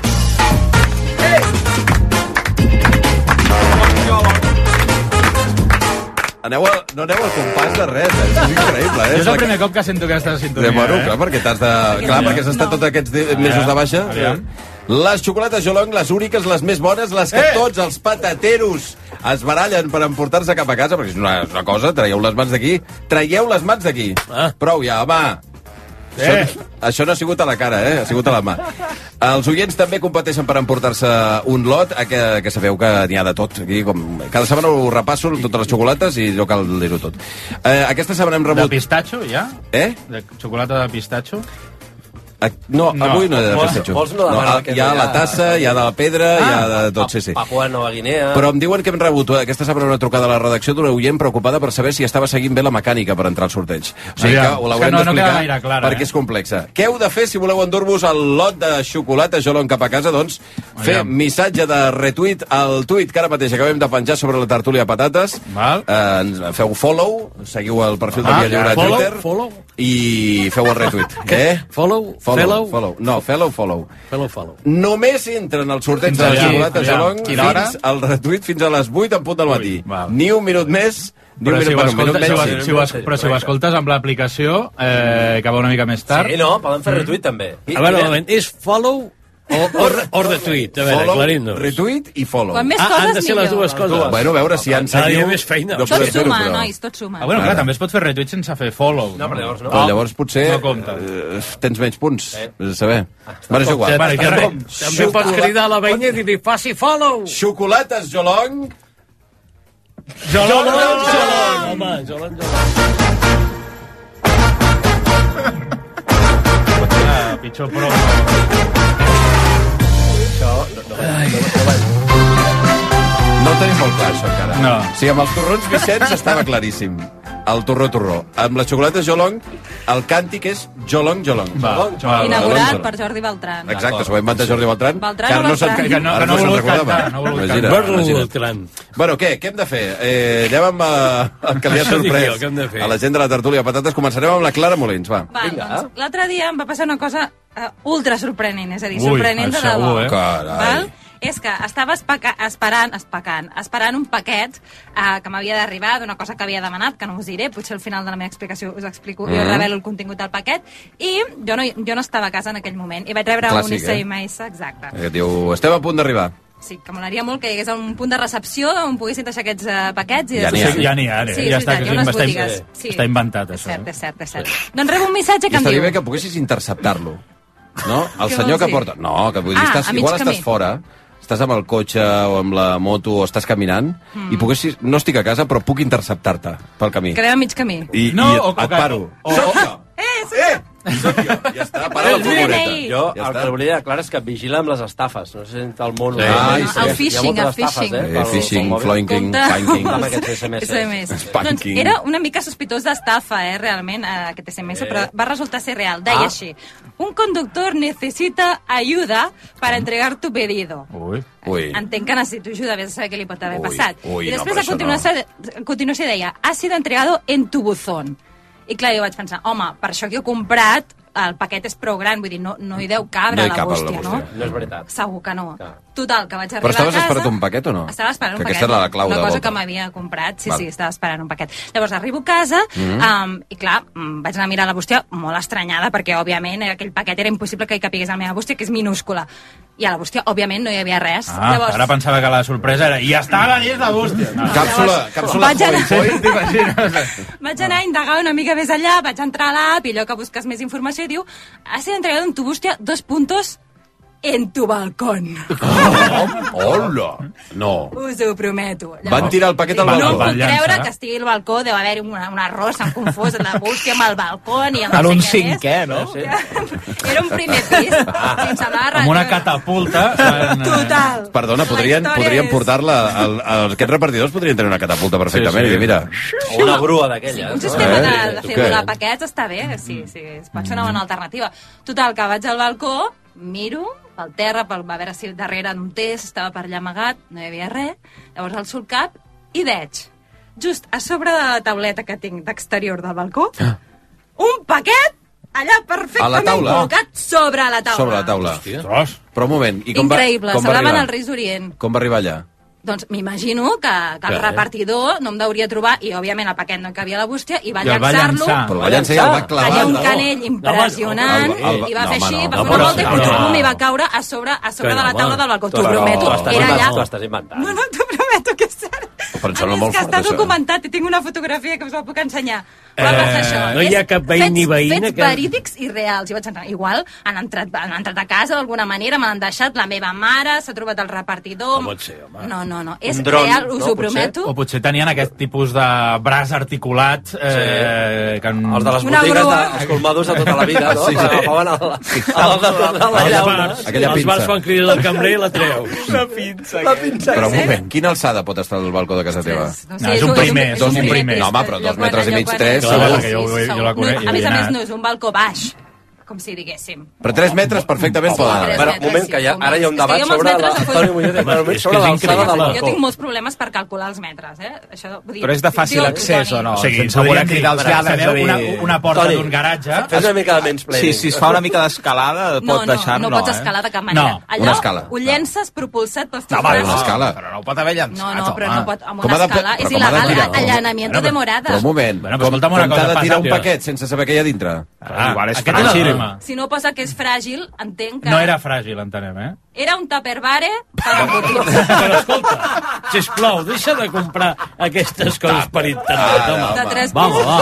No aneu al compàs de res, és increïble, És el primer cop que sento aquesta sintonia. Bueno, clar, perquè has estat tots aquests mesos de baixa. Les xocolates Xolong, les úniques, les més bones, les que tots els patateros es barallen per emportar-se cap a casa, perquè és una cosa, traieu les mans d'aquí. Prou ja, home. Això no ha sigut a la cara, ha sigut a la mà. Els oients també competeixen per emportar-se un lot, que sabeu que n'hi ha de tot. Aquí, cada setmana ho repasso, totes les xocolates, i no cal dir-ho tot. Aquesta setmana hem rebut... De pistatxo, ja? De xocolata de pistatxo? No, avui no de pistatxo. Hi ha la tassa, hi ha de la pedra, hi ha de tot, sí. Papua Nova Guinea... Però em diuen que hem rebut aquesta setmana una trucada a la redacció d'una oient preocupada per saber si estava seguint bé la mecànica per entrar al sorteig. O sigui que ho l'haurem d'explicar perquè és complexa. Què heu de fer si voleu endur-vos el lot de xocolata Xolong cap a casa? Doncs fer missatge de retweet al tuit que ara mateix acabem de penjar sobre la tertúlia Patates. Feu follow, seguiu el perfil de Via Lliure a Twitter i feu el retweet. Què? Follow. Només entren al sorteig de la xocolata Xolong fins al retweet fins a les 8 en punt del matí. Ni un minut més, ni un minut menys. Però si ho escoltes amb l'aplicació, que va una mica més tard... Sí, no, poden fer retweet també. A veure, un moment, és follow o retweet? A veure, aclarim-nos. Retweet i follow. Quan més coses, han de ser les dues coses. Bueno, a veure si han seguiu... Tot suma, nois, tot suma. Bueno, clar, també es pot fer retweet sense fer follow. No, però llavors no. Però llavors potser tens menys punts, saber. Bueno, és igual. També pots cridar a la veïna i dir-li faci follow. Xocolates Xolong. Xolong. Home, Xolong. Pitjor prova. No ho tenim molt clar, això, encara. No. O sigui, amb els torrons Vicenç estava claríssim. El torró. Amb la xocolata Xolong, el càntic és Xolong. Inaugurat per Jordi Beltran. Exacte, s'ho va inventar Jordi Beltran. Que no se'n recordava. Bueno, què hem de fer? Anem amb el que li ha sorprès a la gent de la tertúlia de Patates. Començarem amb la Clara Molins, va. Doncs, l'altre dia em va passar una cosa ultra sorprenent, és a dir, sorprenent de debò. Carai. És que estava esperant un paquet que m'havia d'arribar d'una cosa que havia demanat, que no us diré, potser al final de la meva explicació us explico, jo revelo el contingut del paquet, i jo no estava a casa en aquell moment, i vaig rebre un SMS, exacte. Que diu, estem a punt d'arribar. Sí, que molaria molt que hi hagués un punt de recepció on poguessin deixar aquests paquets. Ja n'hi ha. Sí, està inventat, això. És cert. Doncs rebo un missatge que em diu... Estaria bé que poguessis interceptar-lo. No? El senyor que porta... No, que vull dir, igual estàs fora, estàs amb el cotxe o amb la moto o estàs caminant i poguessis... No estic a casa, però puc interceptar-te pel camí. Quedem a mig camí. I et paro. Ja està, para la furgoneta. Jo el que volia dir, clar, és que vigila amb les estafes. No sé si el món... El phishing, el phishing. Phishing, floinking, panking. Amb aquests SMS. Doncs era una mica sospitós d'estafa, realment, aquest SMS, però va resultar ser real. Deia així: un conductor necesita ayuda para entregar tu pedido. Ui. Entenc que necessito ajuda, vés a saber què li pot haver passat. Ui, I després, a continuació, deia: ha sido entregado en tu buzón. I clar, jo vaig pensar, home, per això que he comprat, el paquet és prou gran, vull dir, no hi deu cabre a la bústia, no? No és veritat. Segur que no. Total, que vaig arribar a casa... Però estaves esperant un paquet o no? Estava esperant un paquet. Aquesta era la clau de una cosa volta. que m'havia comprat, sí, estava esperant un paquet. Llavors arribo a casa i clar, vaig anar a mirar la bústia molt estranyada perquè, òbviament, aquell paquet era impossible que hi capigués a la meva bústia, que és minúscula. I a la bústia, òbviament, no hi havia res. Llavors... Ara pensava que la sorpresa era i estava dins la bústia. Càpsula Vaig anar a indagar una mica més allà, vaig entrar a l'app i allò que busques més informació i diu: ha sido entregado en tu bústia, en tu balcón. Hola! No. Us ho prometo. Van tirar el paquet al balcó. No puc creure que estigui al balcó, deu haver-hi un arròs, s'han confós la bústia amb el balcó i amb en no un sé què cinquè, més. no? Era un primer pis, sense barra. Amb una catapulta. Total. Perdona, podrien portar-la... Aquests repartidors podrien tenir una catapulta perfectament i dir, mira... O una grua d'aquelles. Un sistema de fer volar paquets està bé, sí, pot ser una bona alternativa. Total, que vaig al balcó, miro pel terra, a veure si darrere d'un test estava per allà amagat, no hi havia res. Llavors alço el cap i veig, just a sobre de la tauleta que tinc d'exterior del balcó, un paquet allà perfectament col·locat sobre la taula. Sobre la taula. Però un moment. Increïble, semblaven el Reis Orient. Com va arribar allà? Doncs m'imagino que el repartidor no em deuria trobar, i òbviament el paquet no cabia a la bústia, i va llançar-lo. Però el va llançar i el va clavar. Allà un canell impressionant, i va fer així, va fer una volta i i va caure a sobre de la taula del balcó. T'ho prometo, era allà. T'ho estàs inventant. No, t'ho prometo que és cert. Però em sembla molt que fort, està això. documentat i tinc una fotografia que us la puc ensenyar. Però va ser això. No hi ha cap veí ni veïna Fets verídics i reals. I vaig entrar. Igual han entrat a casa d'alguna manera, m'han deixat la meva mare, s'ha trobat el repartidor... No pot ser, home. No. És real, us ho prometo. O potser tenien aquest tipus de braç articulat... Els de les botigues dels colmados de tota la vida, no? Que agafaven la llauna. Els bars quan crida del cambrer i la treu. La pinça. Però un moment, quina alçada pot estar al balcó de casa teva? No, és un primer. No, home, però 2 metres i mig, 3... Jo la conec. A més, no és un balcó baix, com si diguéssim. Però 3 metres perfectament poden anar. Però, un moment, que ara hi ha un debat sobre l'alçada del balcó. Jo tinc molts problemes per calcular els metres, Però és de fàcil accés o no? Sense voler cridar els lladres. Una porta d'un garatge... Fes una mica de mansplaining. Si es fa una mica d'escalada, pot deixar... No pots escalar de cap manera. Allò ho llences propulsat pels teus braços. Una escala. Però no ho pot haver llençat. No, però no pot... Amb una escala és il·legal. Allanamiento de morada. Però un moment, com t'ha de tirar un paquet sense saber què hi ha dintre? Igual és fràgil. Si no posa que és fràgil, entenc que... No era fràgil, entenem, Era un tupperware per embotits. Però escolta, sisplau, deixa de comprar aquestes coses per internet, home. De 3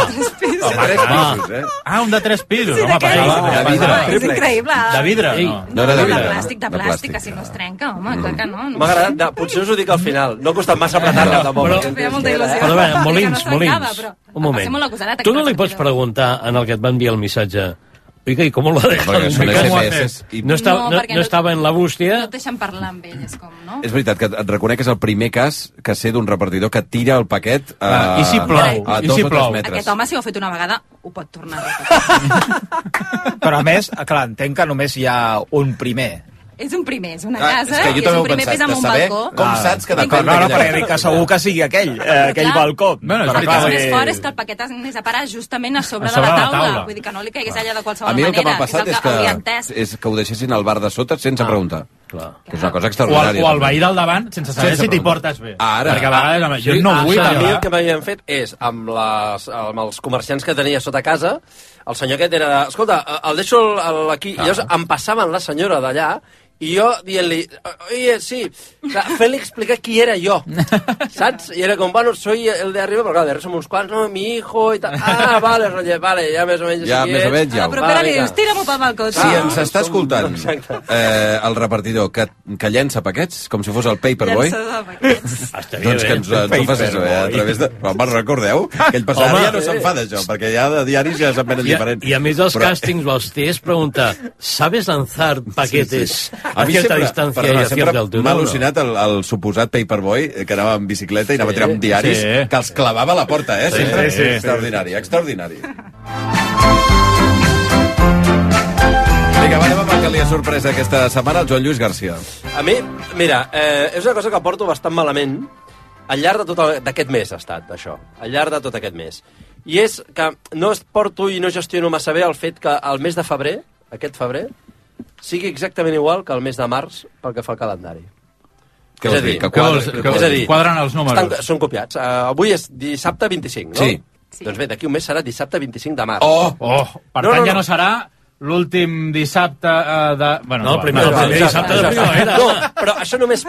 pisos. Un de 3 pisos. Sí, de vidre. És increïble. De vidre, no era de vidre. De plàstic, que si no es trenca, home, clar que no. M'ha agradat, potser us ho dic al final. No ha costat massa apretar-la, tampoc. Feia molta il·lusió. Però a veure, Molins, un moment. Tu no li pots preguntar en el que et va enviar el missatge: oiga, ¿y cómo lo dejan? No estava en la bústia. No et deixen parlar amb ell, és com, no? És veritat que et reconec que és el primer cas que sé d'un repartidor que tira el paquet a 2 o 3 metres. Aquest home, si ho ha fet una vegada, ho pot tornar a repetir. Però a més, clar, entenc que només hi ha un primer. És un primer, és una casa, és i és un primer pis amb un balcó. Com saps que depèn No, perquè dic que segur que sigui aquell balcó. El que és més fort és que el paquet anés a parar justament a sobre de la taula. Vull dir que no li caigués allà de qualsevol manera. A mi el que m'ha passat és que ho deixessin al bar de sota sense preguntar. Que és una cosa extraordinària. O al veí del davant, sense saber si t'hi portes bé. Ara. Perquè a vegades jo no vull a mi el que m'havien fet és, amb els comerciants que tenia sota casa, el senyor aquest era, escolta, el deixo aquí, i llavors em passaven la senyora d'allà, I jo dient-li, oye, sí, fent-li explicar qui era jo, saps? I era com, bueno, soy el de arriba, però clar, de arriba som uns quants, no, mi hijo, i tal. Ah, vale, ja més o menys. Ja, més o menys, ja. Però propera li dius, tira-m'ho pel balcó. Si ens està escoltant el repartidor que llença paquets, com si fos el Paperboy, doncs que ens ho fas això, a través de... Home, recordeu? Que ell passava ja no se'n fa d'això, perquè ja de diaris ja se'n venen diferents. I a més els càstings, els TES, pregunta, ¿sabes lanzar paquetes a cierta distancia y a cierta altura? M'ha al·lucinat el suposat Paperboy, que anava en bicicleta i anava tirant diaris, que els clavava a la porta, sempre. Sí. Extraordinari, extraordinari. Vinga, anem amb el que li ha sorprès aquesta setmana, el Joan Lluís García. A mi, mira, és una cosa que porto bastant malament al llarg d'aquest mes ha estat, això. Al llarg de tot aquest mes. I és que no porto i no gestiono massa bé el fet que el mes de febrer, aquest febrer, sigui exactament igual que el mes de març pel que fa al calendari. Què vols dir? Que quadren els números. Són copiats. Avui és dissabte 25, no? Sí. Doncs bé, d'aquí un mes serà dissabte 25 de març. Per tant, ja no serà l'últim dissabte de... No, el primer dissabte de primavera. No, però això només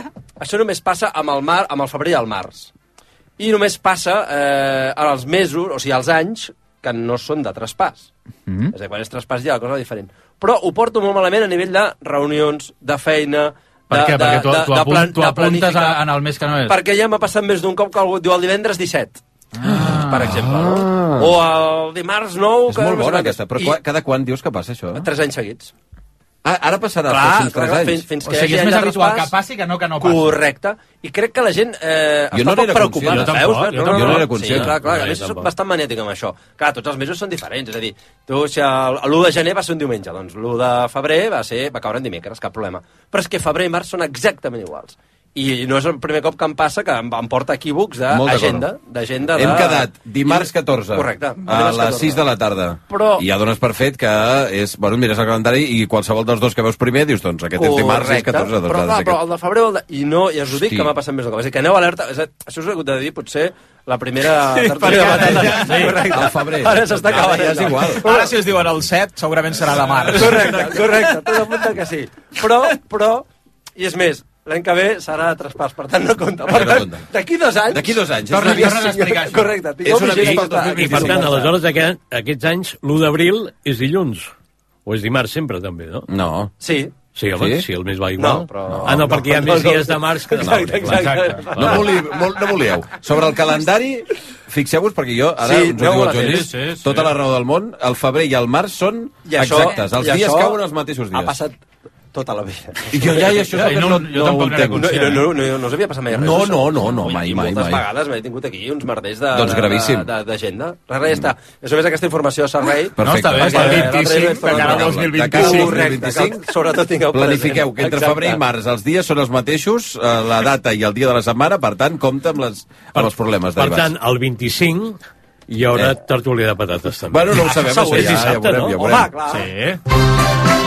passa amb el febrer i el març. I només passa en els mesos, o sigui, els anys, que no són de traspàs. És a dir, quan és traspàs ja la cosa diferent. Però ho porto molt malament a nivell de reunions, de feina... Per què? Perquè tu apuntes en el mes que no és. Perquè ja m'ha passat més d'un cop que algú diu el divendres 17. Per exemple, no? O el dimarts 9... És molt bona aquesta, però cada quan dius que passa això? 3 anys seguits. Ara passarà fins 3 anys. Fins o sigui, és més habitual que passi que no passi. Correcte. I crec que la gent està poc preocupada. Jo no era conscient. Sí, clar. A més, soc bastant maniàtic amb això. Clar, tots els mesos són diferents. És a dir, si l'1 de gener va ser un diumenge, doncs l'1 de febrer va caure en dimecres, cap problema. Però és que febrer i març són exactament iguals. I no és el primer cop que em passa que em porta equívocs d'agenda. Hem quedat dimarts 14, a les 6 de la tarda. I ja dones per fet que és... Bueno, mires el calendari i qualsevol dels dos que veus primer dius, doncs aquest és dimarts i és 14. Però el de febrer... I ja us ho dic que m'ha passat més de cop. És a dir, que aneu alerta... Això us ho he hagut de dir, potser la primera tertúlia de batalla. Sí, al febrer. Ara s'està acabant. Ja és igual. Ara si us diuen el 7, segurament serà de març. Correcte. Tot apunta que sí. Però... I és més, l'any que ve serà de traspàs, per tant no compta. Per tant, d'aquí 2 anys... D'aquí 2 anys. Torna a explicar això. Correcte. I per tant, aleshores, aquests anys, l'1 d'abril és dilluns. O és dimarts sempre, també, no? No. Sí. Sí, home, sí, el mes va igual. No, perquè hi ha més dies de març que de març. Exacte. No volíeu. Sobre el calendari, fixeu-vos, perquè jo, ara us ho diu el Joan Lluís, tota la raó del mon, el febrer i el març són exactes. Els dies cauen els mateixos dies. Ha passat tota la vida. I jo això no ho entenc. No us havia passat mai res. No, mai. Moltes vegades m'he tingut aquí uns merders d'agenda. Res, ja està. És només aquesta informació de servei. Perfecte. El 25, de cara al 2025. Sobretot tingueu planifiqueu que entre febrer i març els dies són els mateixos, la data i el dia de la setmana, per tant, compta amb els problemes derivats. Per tant, el 25 hi haurà tertúlia de patates, també. Bueno, no ho sabem, això ja veurem. Home, clar. Sí.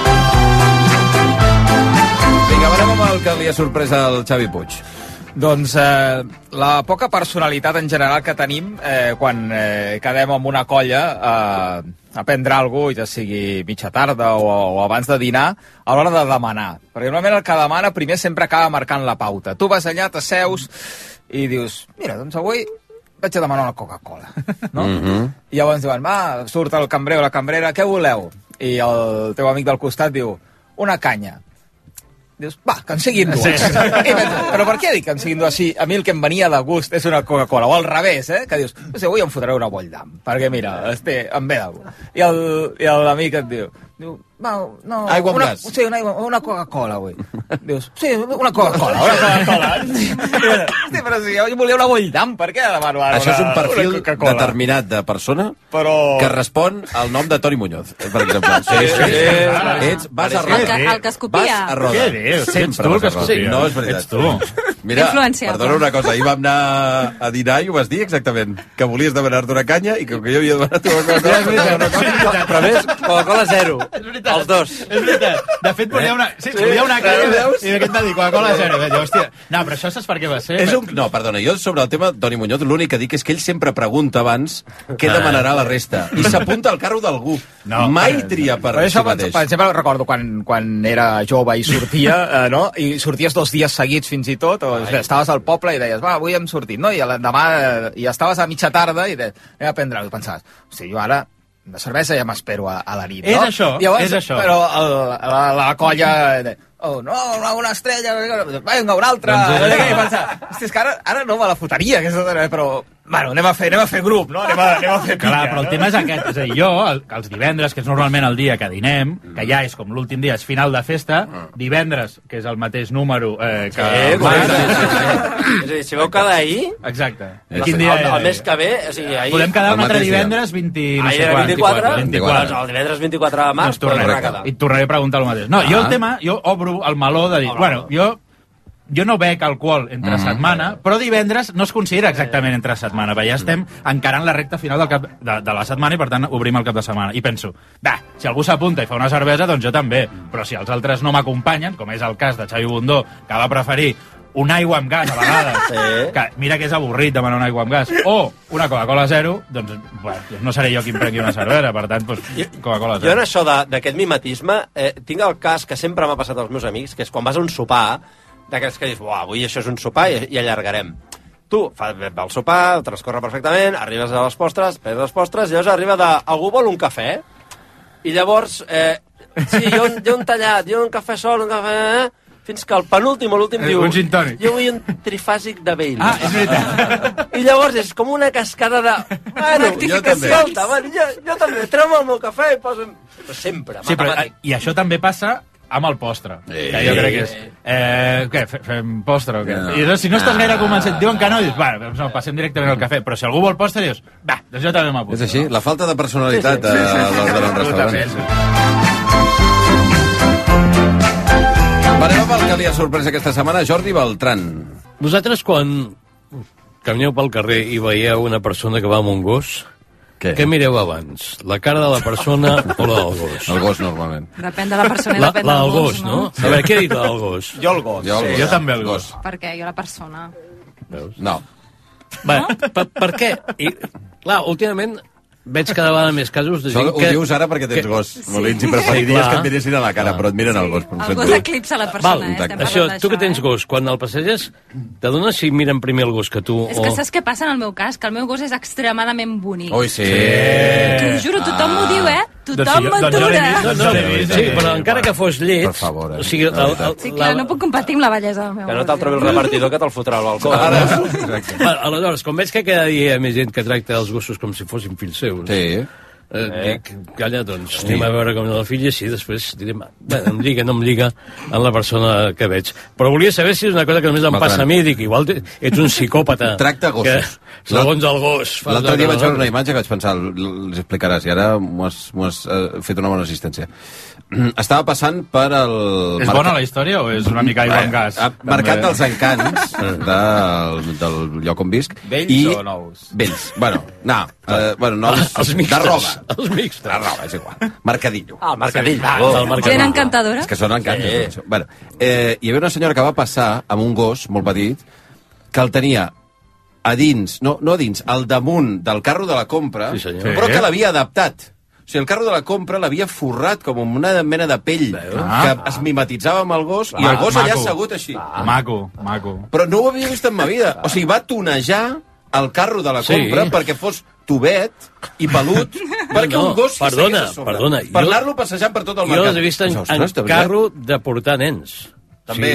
Vinga, veurem amb el que li ha sorprès al Xavi Puig. Doncs la poca personalitat en general que tenim quan quedem amb una colla a prendre alguna cosa, ja sigui mitja tarda o abans de dinar, a l'hora de demanar. Perquè normalment el que demana primer sempre acaba marcant la pauta. Tu vas allà, t'asseus i dius, mira, doncs avui vaig a demanar una Coca-Cola. No? I llavors diuen, surt el cambrer o la cambrera, què voleu? I el teu amic del costat diu, una canya. Dius, que en siguin dues. Sí. Però per què dic que en siguin dues? Si a mi el que em venia de gust és una Coca-Cola, o al revés, que dius, avui em fotré una Bolldam, perquè mira, em ve de gust. I l'amic et diu, aigua amb gas. Sí, una Coca-Cola, avui. Dius, sí, una Coca-Cola. Sí, però si jo volia una Bolldam, per què demano ara? Això és un perfil determinat de persona que respon al nom de Toni Muñoz, per exemple. Sí. Vas a roda. El que escopia. Vas a roda. Sempre vas a roda. No, és veritat. Ets tu. Mira, perdona una cosa, ahir vam anar a dinar i ho vas dir exactament, que volies demanar-te una canya i que jo havia demanat una cosa. Però a més, Coca-Cola 0. Els dos. És veritat. De fet, volia una canya i aquest va dir Coca-Cola 0. Hòstia, no, però això saps per què va ser? No, perdona, jo sobre el tema Toni Muñoz l'únic que dic és que ell sempre pregunta abans què demanarà la resta i s'apunta al carro d'algú. Mai tria per si mateix. Per exemple, recordo quan era jove i sortia, no? I sorties 2 dies seguits fins i tot, o estaves al poble i deies, va, avui hem sortit, no? I l'endemà ja estaves a mitja tarda i deies, anem a prendre, i pensaves, hosti, jo ara de cervesa ja m'espero a la nit, no? És això. Però la colla... Oh, no, una estrella, vinga, una altra... I pensava, hosti, és que ara no me la fotria, però... Bueno, anem a fer grup, no? Anem a fer pica. Clar, però el tema és aquest. És a dir, jo, els divendres, que és normalment el dia que dinem, que ja és com l'últim dia, és final de festa, divendres, que és el mateix número que... És a dir, si vau quedar ahir... Exacte. Quin dia el mes que ve, o sigui, ahir... Podem quedar un altre divendres 20... no sé quan. 24. El divendres 24 de març podem quedar. I et tornaré a preguntar el mateix. No, jo el tema, jo obro el meló de dir... Bueno, jo no bec alcohol entre setmana, però divendres no es considera exactament entre setmana, perquè ja estem encarant la recta final de la setmana i, per tant, obrim el cap de setmana. I penso, si algú s'apunta i fa una cervesa, doncs jo també. Però si els altres no m'acompanyen, com és el cas de Xavi Bundó, que va preferir un aigua amb gas a vegades, que mira que és avorrit demanar un aigua amb gas, o una Coca-Cola 0, doncs no seré jo qui em prengui una cervesa, per tant, Coca-Cola 0. Jo en això d'aquest mimetisme tinc el cas que sempre m'ha passat als meus amics, que és quan vas a un sopar, d'aquells que dius, avui això és un sopar i allargarem. Tu va al sopar, transcorre perfectament, arribes a les postres, prens les postres, i llavors arriba algú vol un cafè, i llavors, sí, jo un tallat, jo un cafè sol, un cafè... fins que el penúltim o l'últim diu, jo vull un trifàsic de Baileys. Ah, és veritat. I llavors és com una cascada de... Bueno, escolta, jo també, treu-me el meu cafè i posa'm... Sempre, matemàtic. I això també passa amb el postre, que jo crec que és... Què, fem postre o què? I si no estàs gaire convencet, diuen que no, i dius, bueno, no, passem directament al cafè, però si algú vol postre, dius, va, doncs jo també m'apunto. És així, la falta de personalitat a l'hora d'un restaurant. Anem amb el que li ha sorprès aquesta setmana, Jordi Beltran. Vosaltres, quan camineu pel carrer i veieu una persona que va amb un gos, què mireu abans? La cara de la persona o la del gos? El gos, normalment. Depèn de la persona i depèn del gos, no? A veure, què ha dit la del gos? Jo el gos. Jo també el gos. Per què? Jo la persona. Veus? No. Bé, per què? I, clar, últimament veig cada vegada més casos de gent que... Ho dius ara perquè tens gos, Molins, i preferiries que et miressin a la cara, però et miren el gos. El gos eclipsa la persona, Això, tu que tens gos, quan el passeges, t'adones si miren primer el gos que tu? És que saps què passa en el meu cas? Que el meu gos és extremadament bonic. Ui, sí. T'ho juro, tothom m'ho diu, Tothom m'atura. Sí, però encara que fos lleig... Per favor, Sí, clar, no puc competir amb la bellesa del meu gos. Que no te'l trobi el repartidor que te'l fotrà al balcó. Aleshores, com veig que cada dia hi ha més gent que tracta els gossos com si fossin fills seus... Sí. Calla, doncs anem a veure com és el fill i així després direm, em lliga, no em lliga en la persona que veig. Però volia saber si és una cosa que només em passa a mi, dic, igual ets un psicòpata. Tracta gossos. Segons el gos. L'altre dia vaig veure una imatge que vaig pensar, els explicaràs, i ara m'ho has fet una bona assistència. Estava passant per el... És bona la història o és una mica aigua amb gas? Mercat dels Encants del lloc on visc. Vells o nous? Vells. Bueno, nous de roba. Els mixtos. De roba, és igual. Mercadillo. El mercadillo. Gent encantadora. És que són encants. Bueno, hi havia una senyora que va passar amb un gos molt petit que el tenia a dins, no a dins, al damunt del carro de la compra, però que l'havia adaptat. O sigui, el carro de la compra l'havia forrat com una mena de pell que es mimetitzava amb el gos i el gos allà assegut així. Maco. Però no ho havia vist en ma vida. O sigui, va tonejar el carro de la compra perquè fos tubet i pelut perquè un gos perdona, per anar-lo passejant per tot el mercat. Jo els he vist en carro de portar nens. També.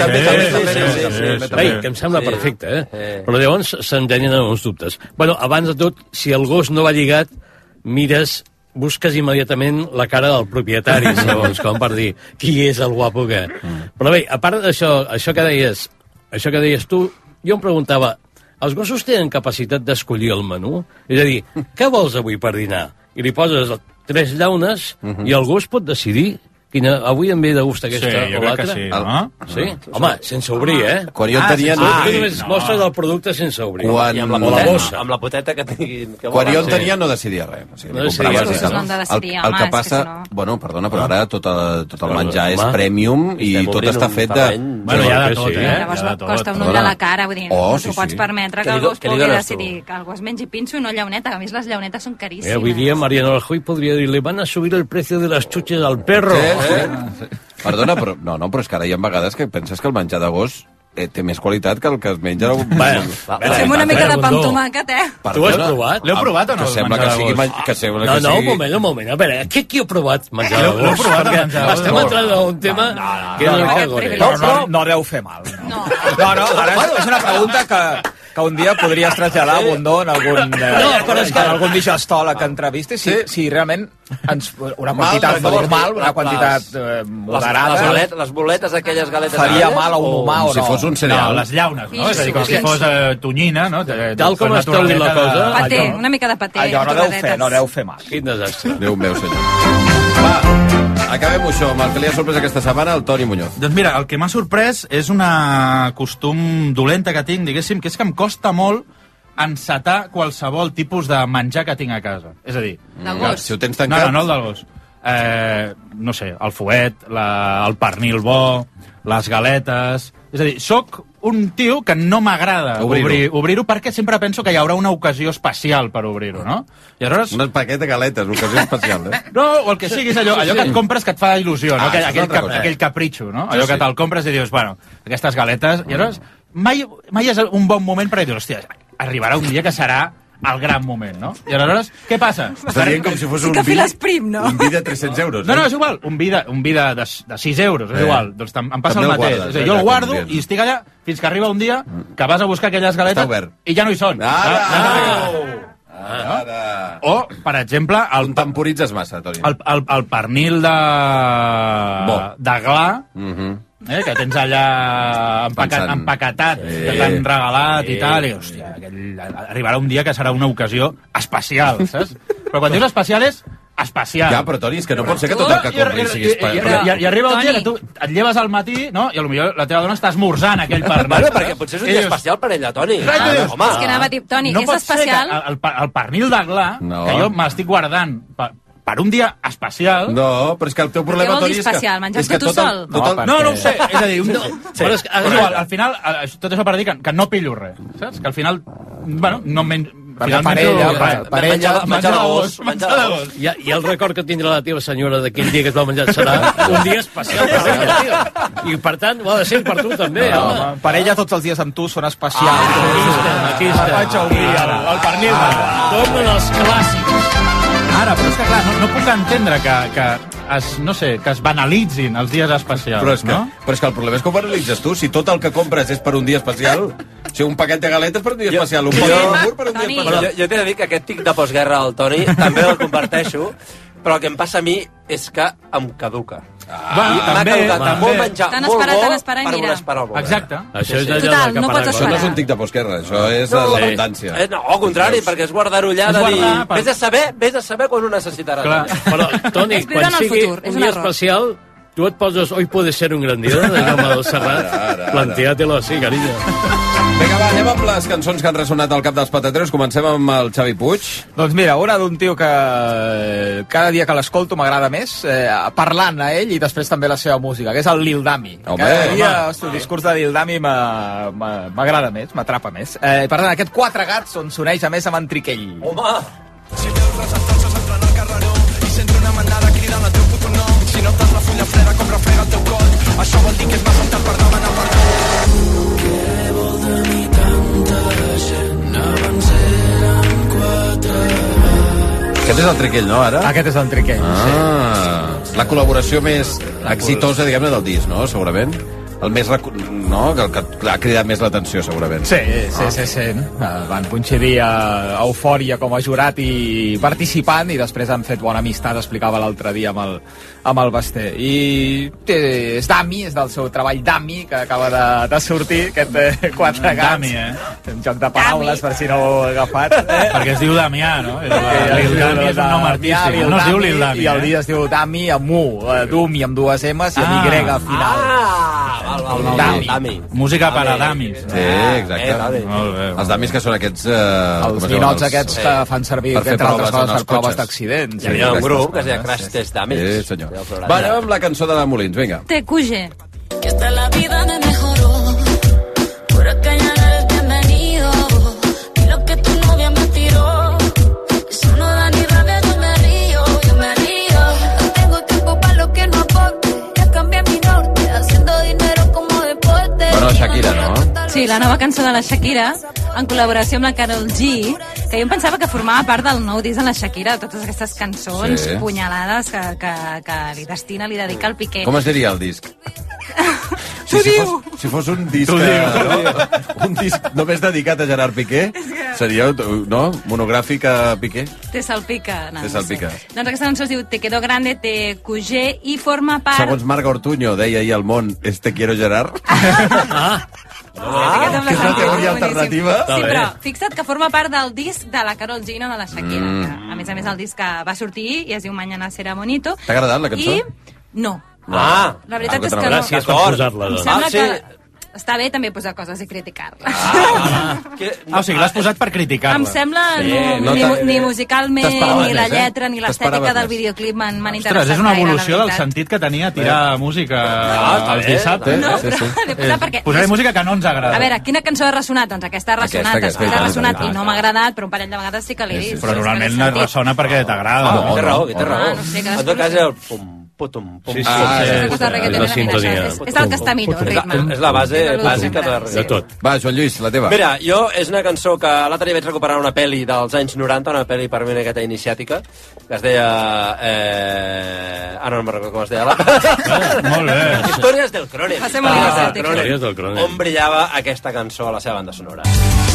Que em sembla perfecte, Però llavors se'n generen uns dubtes. Bueno, abans de tot, si el gos no va lligat, busques immediatament la cara del propietari, segons, com per dir qui és el guapo que... Però bé, a part d'això, això que deies tu, jo em preguntava, els gossos tenen capacitat d'escollir el menú? És a dir, què vols avui per dinar? I li poses 3 llaunes i el gos pot decidir Avui em ve de gust aquesta Sí, jo o crec l'altra. que sí, no? Sí? Home, sense obrir, eh? Quan jo tenia... Tu només mostres el producte sense obrir. Quan- I amb la O la poteta, bossa. amb la poteta que tinguin... Que Quan jo en volen. tenia no decidia res. O sigui, No li decidia compraves res. i tal. No han de decidir, el home, que és que passa... si no- Bueno, perdona, però ara tot el menjar és home, premium i estem tot obrint està un fet de... terreny. Bueno, hi ha de Sí, tot, sí. Llavors Hi ha de tot. costa un ull Perdona. de la cara, vull dir, Oh, no sí, t'ho pots sí. permetre que Què el li gos dones pugui tu? decidir que el gos mengi pinso i no llauneta, que a més les llaunetes són caríssimes. Avui dia Mariano Rajoy podria dir, le van a subir el precio de las chuches al perro. Sí. Perdona, però, però és que ara hi ha vegades que penses que el menjar de gos té més qualitat que el que es menja... Fem una mica de pa amb tomàquet, eh? Tu ho has provat? L'heu provat o no, Que el sembla menjar que de sigui... gos? Que sembla No, que no, sigui... un moment. A veure, què qui heu provat menjar de L'heu gos? provat, Perquè menjar de gos? estem entrant a un tema que no Aquest cago. privilegi. No deu fer mal. No, ara és una pregunta que un dia podries traslladar a Bundó en algun digestòleg que entrevisti si realment una quantitat normal, una quantitat moderada Les boletes, aquelles galetes... faria mal a un humà o si no. fos un No, cereal. les llaunes, no? És a dir, com si Sí. fos tonyina, no? Tal com està avui la cosa. Paté, una mica de paté. Allò no deu fer mal. Quin desastre. Déu meu, senyor. Va, acabem això amb el que li ha sorprès aquesta setmana, el Toni Muñoz. Doncs mira, el que m'ha sorprès és una costum dolenta que tinc, diguéssim, que és que em costa molt encetar qualsevol tipus de menjar que tinc a casa. És a dir... Del gos. Si ho tens tancat... No, el del gos. No sé, el fuet, el pernil bo, les galetes... És a dir, sóc un tio que no m'agrada obrir-ho perquè sempre penso que hi haurà una ocasió especial per obrir-ho, no? I aleshores... Un paquet de galetes, ocasió especial, eh? No, o el que sigui, és allò que et compres que et fa il·lusió, no? Ah, això és una altra cosa. Aquell capritxo, no? Allò Sí, que sí. te'l compres i dius, bueno, aquestes galetes... I aleshores, mai és un bon moment per dir, hòstia, arribarà un dia que serà el gran moment, no? I aleshores, què passa? Està dient com si fos Sí un que vi... files prim, no? Un vi de 300 euros. No, és igual, un vi de 6 euros, és igual. Doncs em passa També el el mateix. guardes, És a dir, jo el guardo com dient. i estic allà fins que arriba un dia que vas a buscar aquelles galetes Està obert. i ja no hi són. Ara! O, per exemple, Un temporitzes massa, Toni. el pernil de gla, que tens allà Pensant. empaquetat, que t'han regalat i tal, i hòstia, arribarà un dia que serà una ocasió especial, saps? Però quan dius especial és especial. Ja, però Toni, és que no pot ser que tot el que compris sigui especial. I arriba un dia Toni. que tu et lleves al matí, no? I potser la teva dona està esmorzant aquell pernil. Bueno, perquè potser és un dia especial per ella, Toni. Home, És que anava a dir, Toni, no és pot ser especial... que el pernil de gla, No. que jo m'estic guardant per un dia especial... No, però és que el teu problema, Què vol dir Toni, és que... especial? Menjar-te és que tu tot el- sol? tot el- No ho sé, és a dir... Però és que- és igual, al final, tot això per dir que no pillo res, saps? Que al final, bueno, no em menjo... Perquè parella, menjar de gos. Menjar de gos. I el record que tindrà la teva senyora d'aquell dia que es va menjar serà un dia especial per ella, tio. I per tant, ho ha de ser per tu també, home. Per ella tots els dies amb tu són especials. Aquí està. Vaig a obrir ara, el pernil. Tornen els clàssics. Ara, però és que clar, no puc entendre que es banalitzin els dies especials, Però és, que, no? però és que el problema és com ho analitzes tu. Si tot el que compres és per un dia especial, si un paquet de galetes per un dia especial, un paquet d'ambur per un dia Toni. especial... Jo t'he de dir que aquest tic de postguerra del Toni també el comparteixo, però el que em passa a mi és que em caduca. Bueno, M'ha caducat de molt menjar T'han molt esperat, bo t'han esperat i per mira. un esperar el bo. Exacte. Això és allò Total, de no pots Caparagó. Això no és esperar. un tic de postguerra, això és l'abundància. No, al contrari, perquè és guardarollada És de dir... guardar per- Vés a saber quan ho necessitaràs. Clar. Però, Toni, És viure quan en el sigui futur, és un un dia error. especial, tu et poses Hoy puede ser un gran dia, de Jaume del Serrat. Plantea-te-lo així, carinyo. Vinga, va, anem amb les cançons que han ressonat al cap dels patateros. Comencem amb el Xavi Puig. Doncs mira, una d'un tio que cada dia que l'escolto m'agrada més, parlant a ell i després també la seva música, que és el Lil Dami. Home, Cada dia home. el discurs de Lil Dami m'agrada més, m'atrapa més. Per tant, aquest Quatre Gats on s'uneix a més amb en Triquell. Home! Si veus les estances entrant al carreró i sento una mandada cridant el teu puto nom, si notes la fulla freda com refrega el teu coll, això vol dir que és massa tard per demanar perdó. Què vol de mi tanta gent? Abans eren 4 Aquest és el Triquell, no, ara? Aquest és en Triquell, sí. La col·laboració més exitosa, diguem-ne, del disc, no? Segurament. el més que ha cridat més l'atenció, segurament. Sí. Van coincidir a Eufòria com a jurat i participant, i després han fet bona amistat, explicava l'altre dia amb el Basté. I és Dami, és del seu treball Dami, que acaba de sortir, aquest Quatre Gats. Dami, Un joc de paraules, per si no ho he agafat. Perquè es diu Damià, no? Lil Dami és un nom artístic, no es diu Lil Dami. I el dia es diu Dami amb U, Dumi amb dues M's i amb Y al final. Dami. Música per a damis. Sí, exacte. Els damis que són aquests... Els ninots aquests que fan servir, entre altres coses, per proves d'accidents. Hi havia un grup que es deia Crash Test Damis. Sí, senyor. Va, anem amb la cançó de Molins, vinga. TQG. Que hasta la vida me mejoró. Por acá ya no eres bienvenido. Y lo que tu novia me tiró. Eso no da ni rabia, yo me río. No tengo tiempo para lo que no aporte. Ya cambié mi norte, haciendo dinero como deporte. Bueno, Shakira, no? Sí, la nova cançó de la Shakira, en col·laboració amb la Karol G, que jo em pensava que formava part del nou disc de la Shakira, de totes aquestes cançons punyalades que li destina, li dedica al Piqué. Com es diria el disc? Si fos un disc... Un disc només dedicat a Gerard Piqué, seria, no? Monogràfic a Piqué? Te salpica. Te salpica. Doncs aquesta cançó es diu Te quedó grande, TQG, i forma part... Segons Marc Ortuño, deia ahir al Món, Te quiero Gerard. Que és una teoria alternativa. Sí, però fixa't que forma part del disc de la Karol G, no de la Shakira. Que, a més, el disc que va sortir i es diu Mañana será bonito. T'ha agradat la cançó? No. La veritat és que no. Gràcies per posar-la. Em sembla que està bé també posar coses i criticar-les. O sigui, l'has posat per criticar-la. Em sembla ni musicalment, ni la lletra, ni l'estètica del videoclip m'han interessat. Ostres, és una evolució del sentit que tenia tirar música als dissabtes. No, però l'he posat perquè... Posaré música que no ens agrada. A veure, quina cançó ha ressonat? Doncs aquesta ha ressonat i no m'ha agradat, però un parell de vegades sí que l'he vist. Però normalment no ressona perquè t'agrada. Té raó. En tot cas, el pum. Sí, és la sintonia. És el que està millor, el ritme. És la base bàsica de tot. Va, Joan Lluís, la teva. Mira, jo és una cançó que l'altre dia vaig recuperar una pel·li dels anys 90, una pel·li per mi una miqueta iniciàtica, que es deia... no me'n recordo com es deia. Molt bé. Històries del Crònic. Històries del Crònic. On brillava aquesta cançó a la seva banda sonora.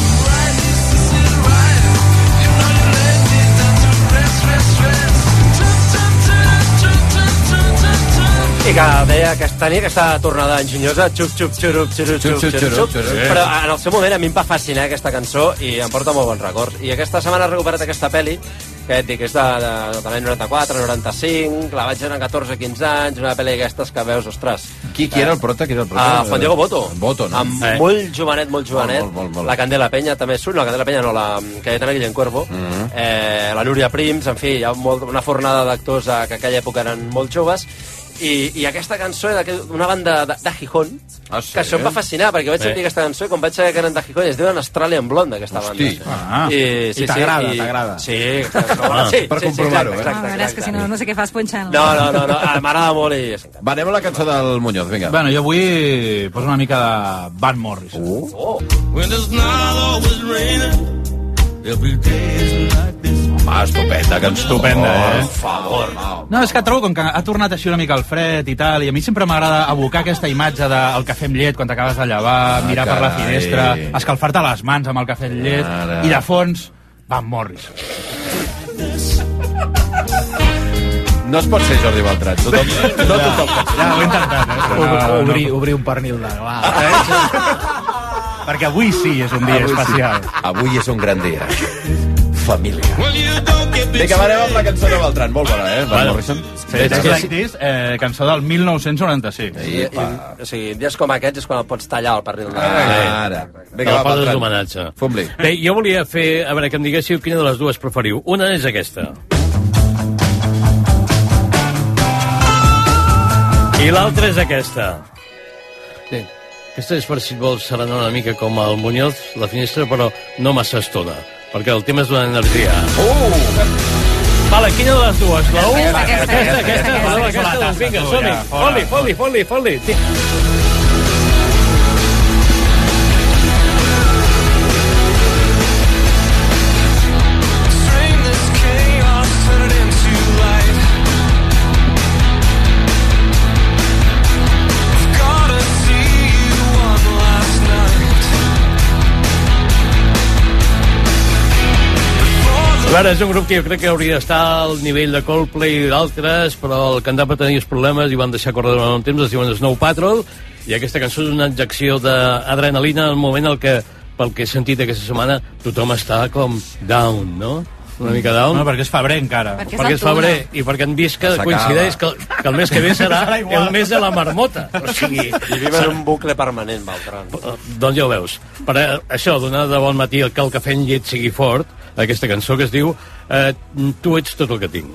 I que deia que tenia aquesta tornada enginyosa, xup, però en el seu moment a mi em va fascinar aquesta cançó i em porta molt bons records. I aquesta setmana he recuperat aquesta pel·li, que et dic, és de l'any 94, 95, la vaig veure en 14-15 anys, una pel·li d'aquestes que veus, ostres... Qui era el prota? Juan Diego Boto. Boto, no? Amb molt jovenet. Molt. La Candela Peña també surt, la Candela Peña no, la Cayetana Guillén Cuervo, la Núria Prims, en fi, hi ha una fornada d'actors que a aquella època eren molt joves. I aquesta cançó era d'una banda de Gijón, que això em va fascinar, perquè vaig sentir aquesta cançó i quan vaig saber que eren de Gijón es diuen Australian Blonde, aquesta banda. I t'agrada. Sí, per comprovar-ho. És que si no sé què fas punxant. No, m'agrada molt i... Va, anem a la cançó del Muñoz, vinga. Bueno, jo avui poso una mica de Van Morrison. When there's not always raining, every day is like this. Estupenda cançó. Estupenda, Per favor. No, és que trobo com que ha tornat així una mica el fred i tal, i a mi sempre m'agrada abocar aquesta imatge del cafè amb llet quan t'acabes de llevar, mirar per la finestra, escalfar-te les mans amb el cafè amb llet, i de fons, Van Morrison. No es pot ser Jordi Beltran. No tothom. Ja ho he intentat, Obrir un pernil de gla. Perquè avui sí és un dia especial. Avui és un gran dia. Família. Vinga, va, anem amb la cançó de Beltran. Molt bona, Van Morrison. Cançó del 1996. O sigui, dies com aquests és quan el pots tallar el pernil. Ara. Vinga, va, Beltran. Fum-li. Bé, jo volia fer... A veure, que em diguéssiu quina de les dues preferiu. Una és aquesta. I l'altra és aquesta. Sí. Aquesta és per si et vols serenar una mica com el Muñoz, la finestra, però no massa estona, perquè el tema és d'una energia. Vale, quina de les dues? La una? Aquesta. Doncs vinga, som-hi. Fot-li. Gotta see A veure, és un grup que jo crec que hauria d'estar al nivell de Coldplay i d'altres, però el cantant va tenir els problemes i van deixar córrer durant un temps, es diuen Snow Patrol, i aquesta cançó és una injecció d'adrenalina en el moment en què, pel que he sentit aquesta setmana, tothom està com down, no? Una mica down. No, perquè és febrer encara. Perquè és febrer i perquè en vist que coincideix que el mes que ve serà el mes de la marmota. O sigui, i viven un bucle permanent, Beltran. Doncs ja ho veus. Per això, donar de bon matí que el cafè en llet sigui fort, aquesta cançó que es diu Tu ets tot el que tinc.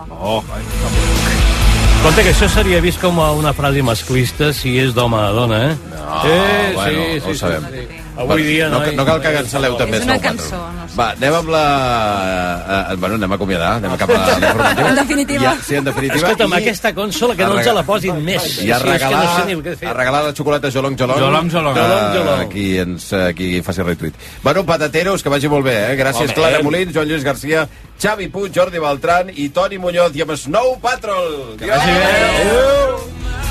Compte que això seria vist com una frase masclista si és d'home a dona, eh? Bueno, ho sabem. Avui dia no cal que cancel·leu també. És una cançó, no sé. Va, anem amb la... Bueno, anem a acomiadar, anem cap a l'informatiu. En definitiva. Sí, en definitiva. Escolta'm, aquesta consola que no ens la posin més. I a regalar la xocolata Jolong Jolong. Qui faci retweet. Bueno, patateros, que vagi molt bé, eh? Gràcies, Clara Molins, Joan Lluís Garcia, Xavi Puig, Jordi Beltran i Toni Muñoz i amb Snow Patrol. Que vagi bé. Adéu.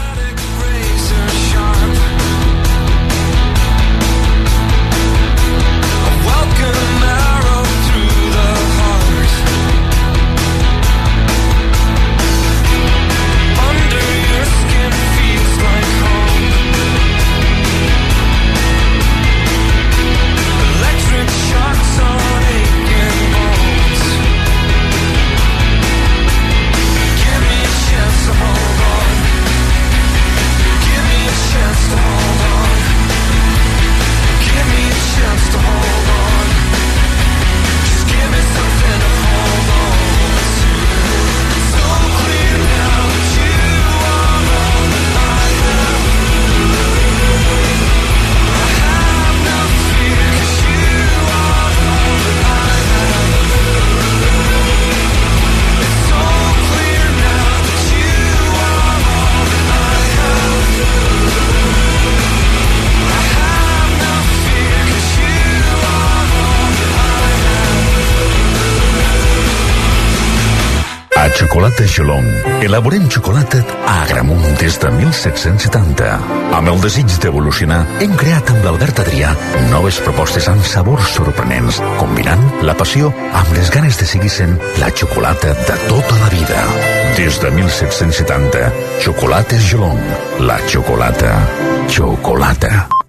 Xocolata Jolong. Elaborem xocolata a Agramunt des de 1770. Amb el desig d'evolucionar, hem creat amb l'Albert Adrià noves propostes amb sabors sorprenents, combinant la passió amb les ganes de seguir sent la xocolata de tota la vida. Des de 1770, Xocolates Jolong. La xocolata.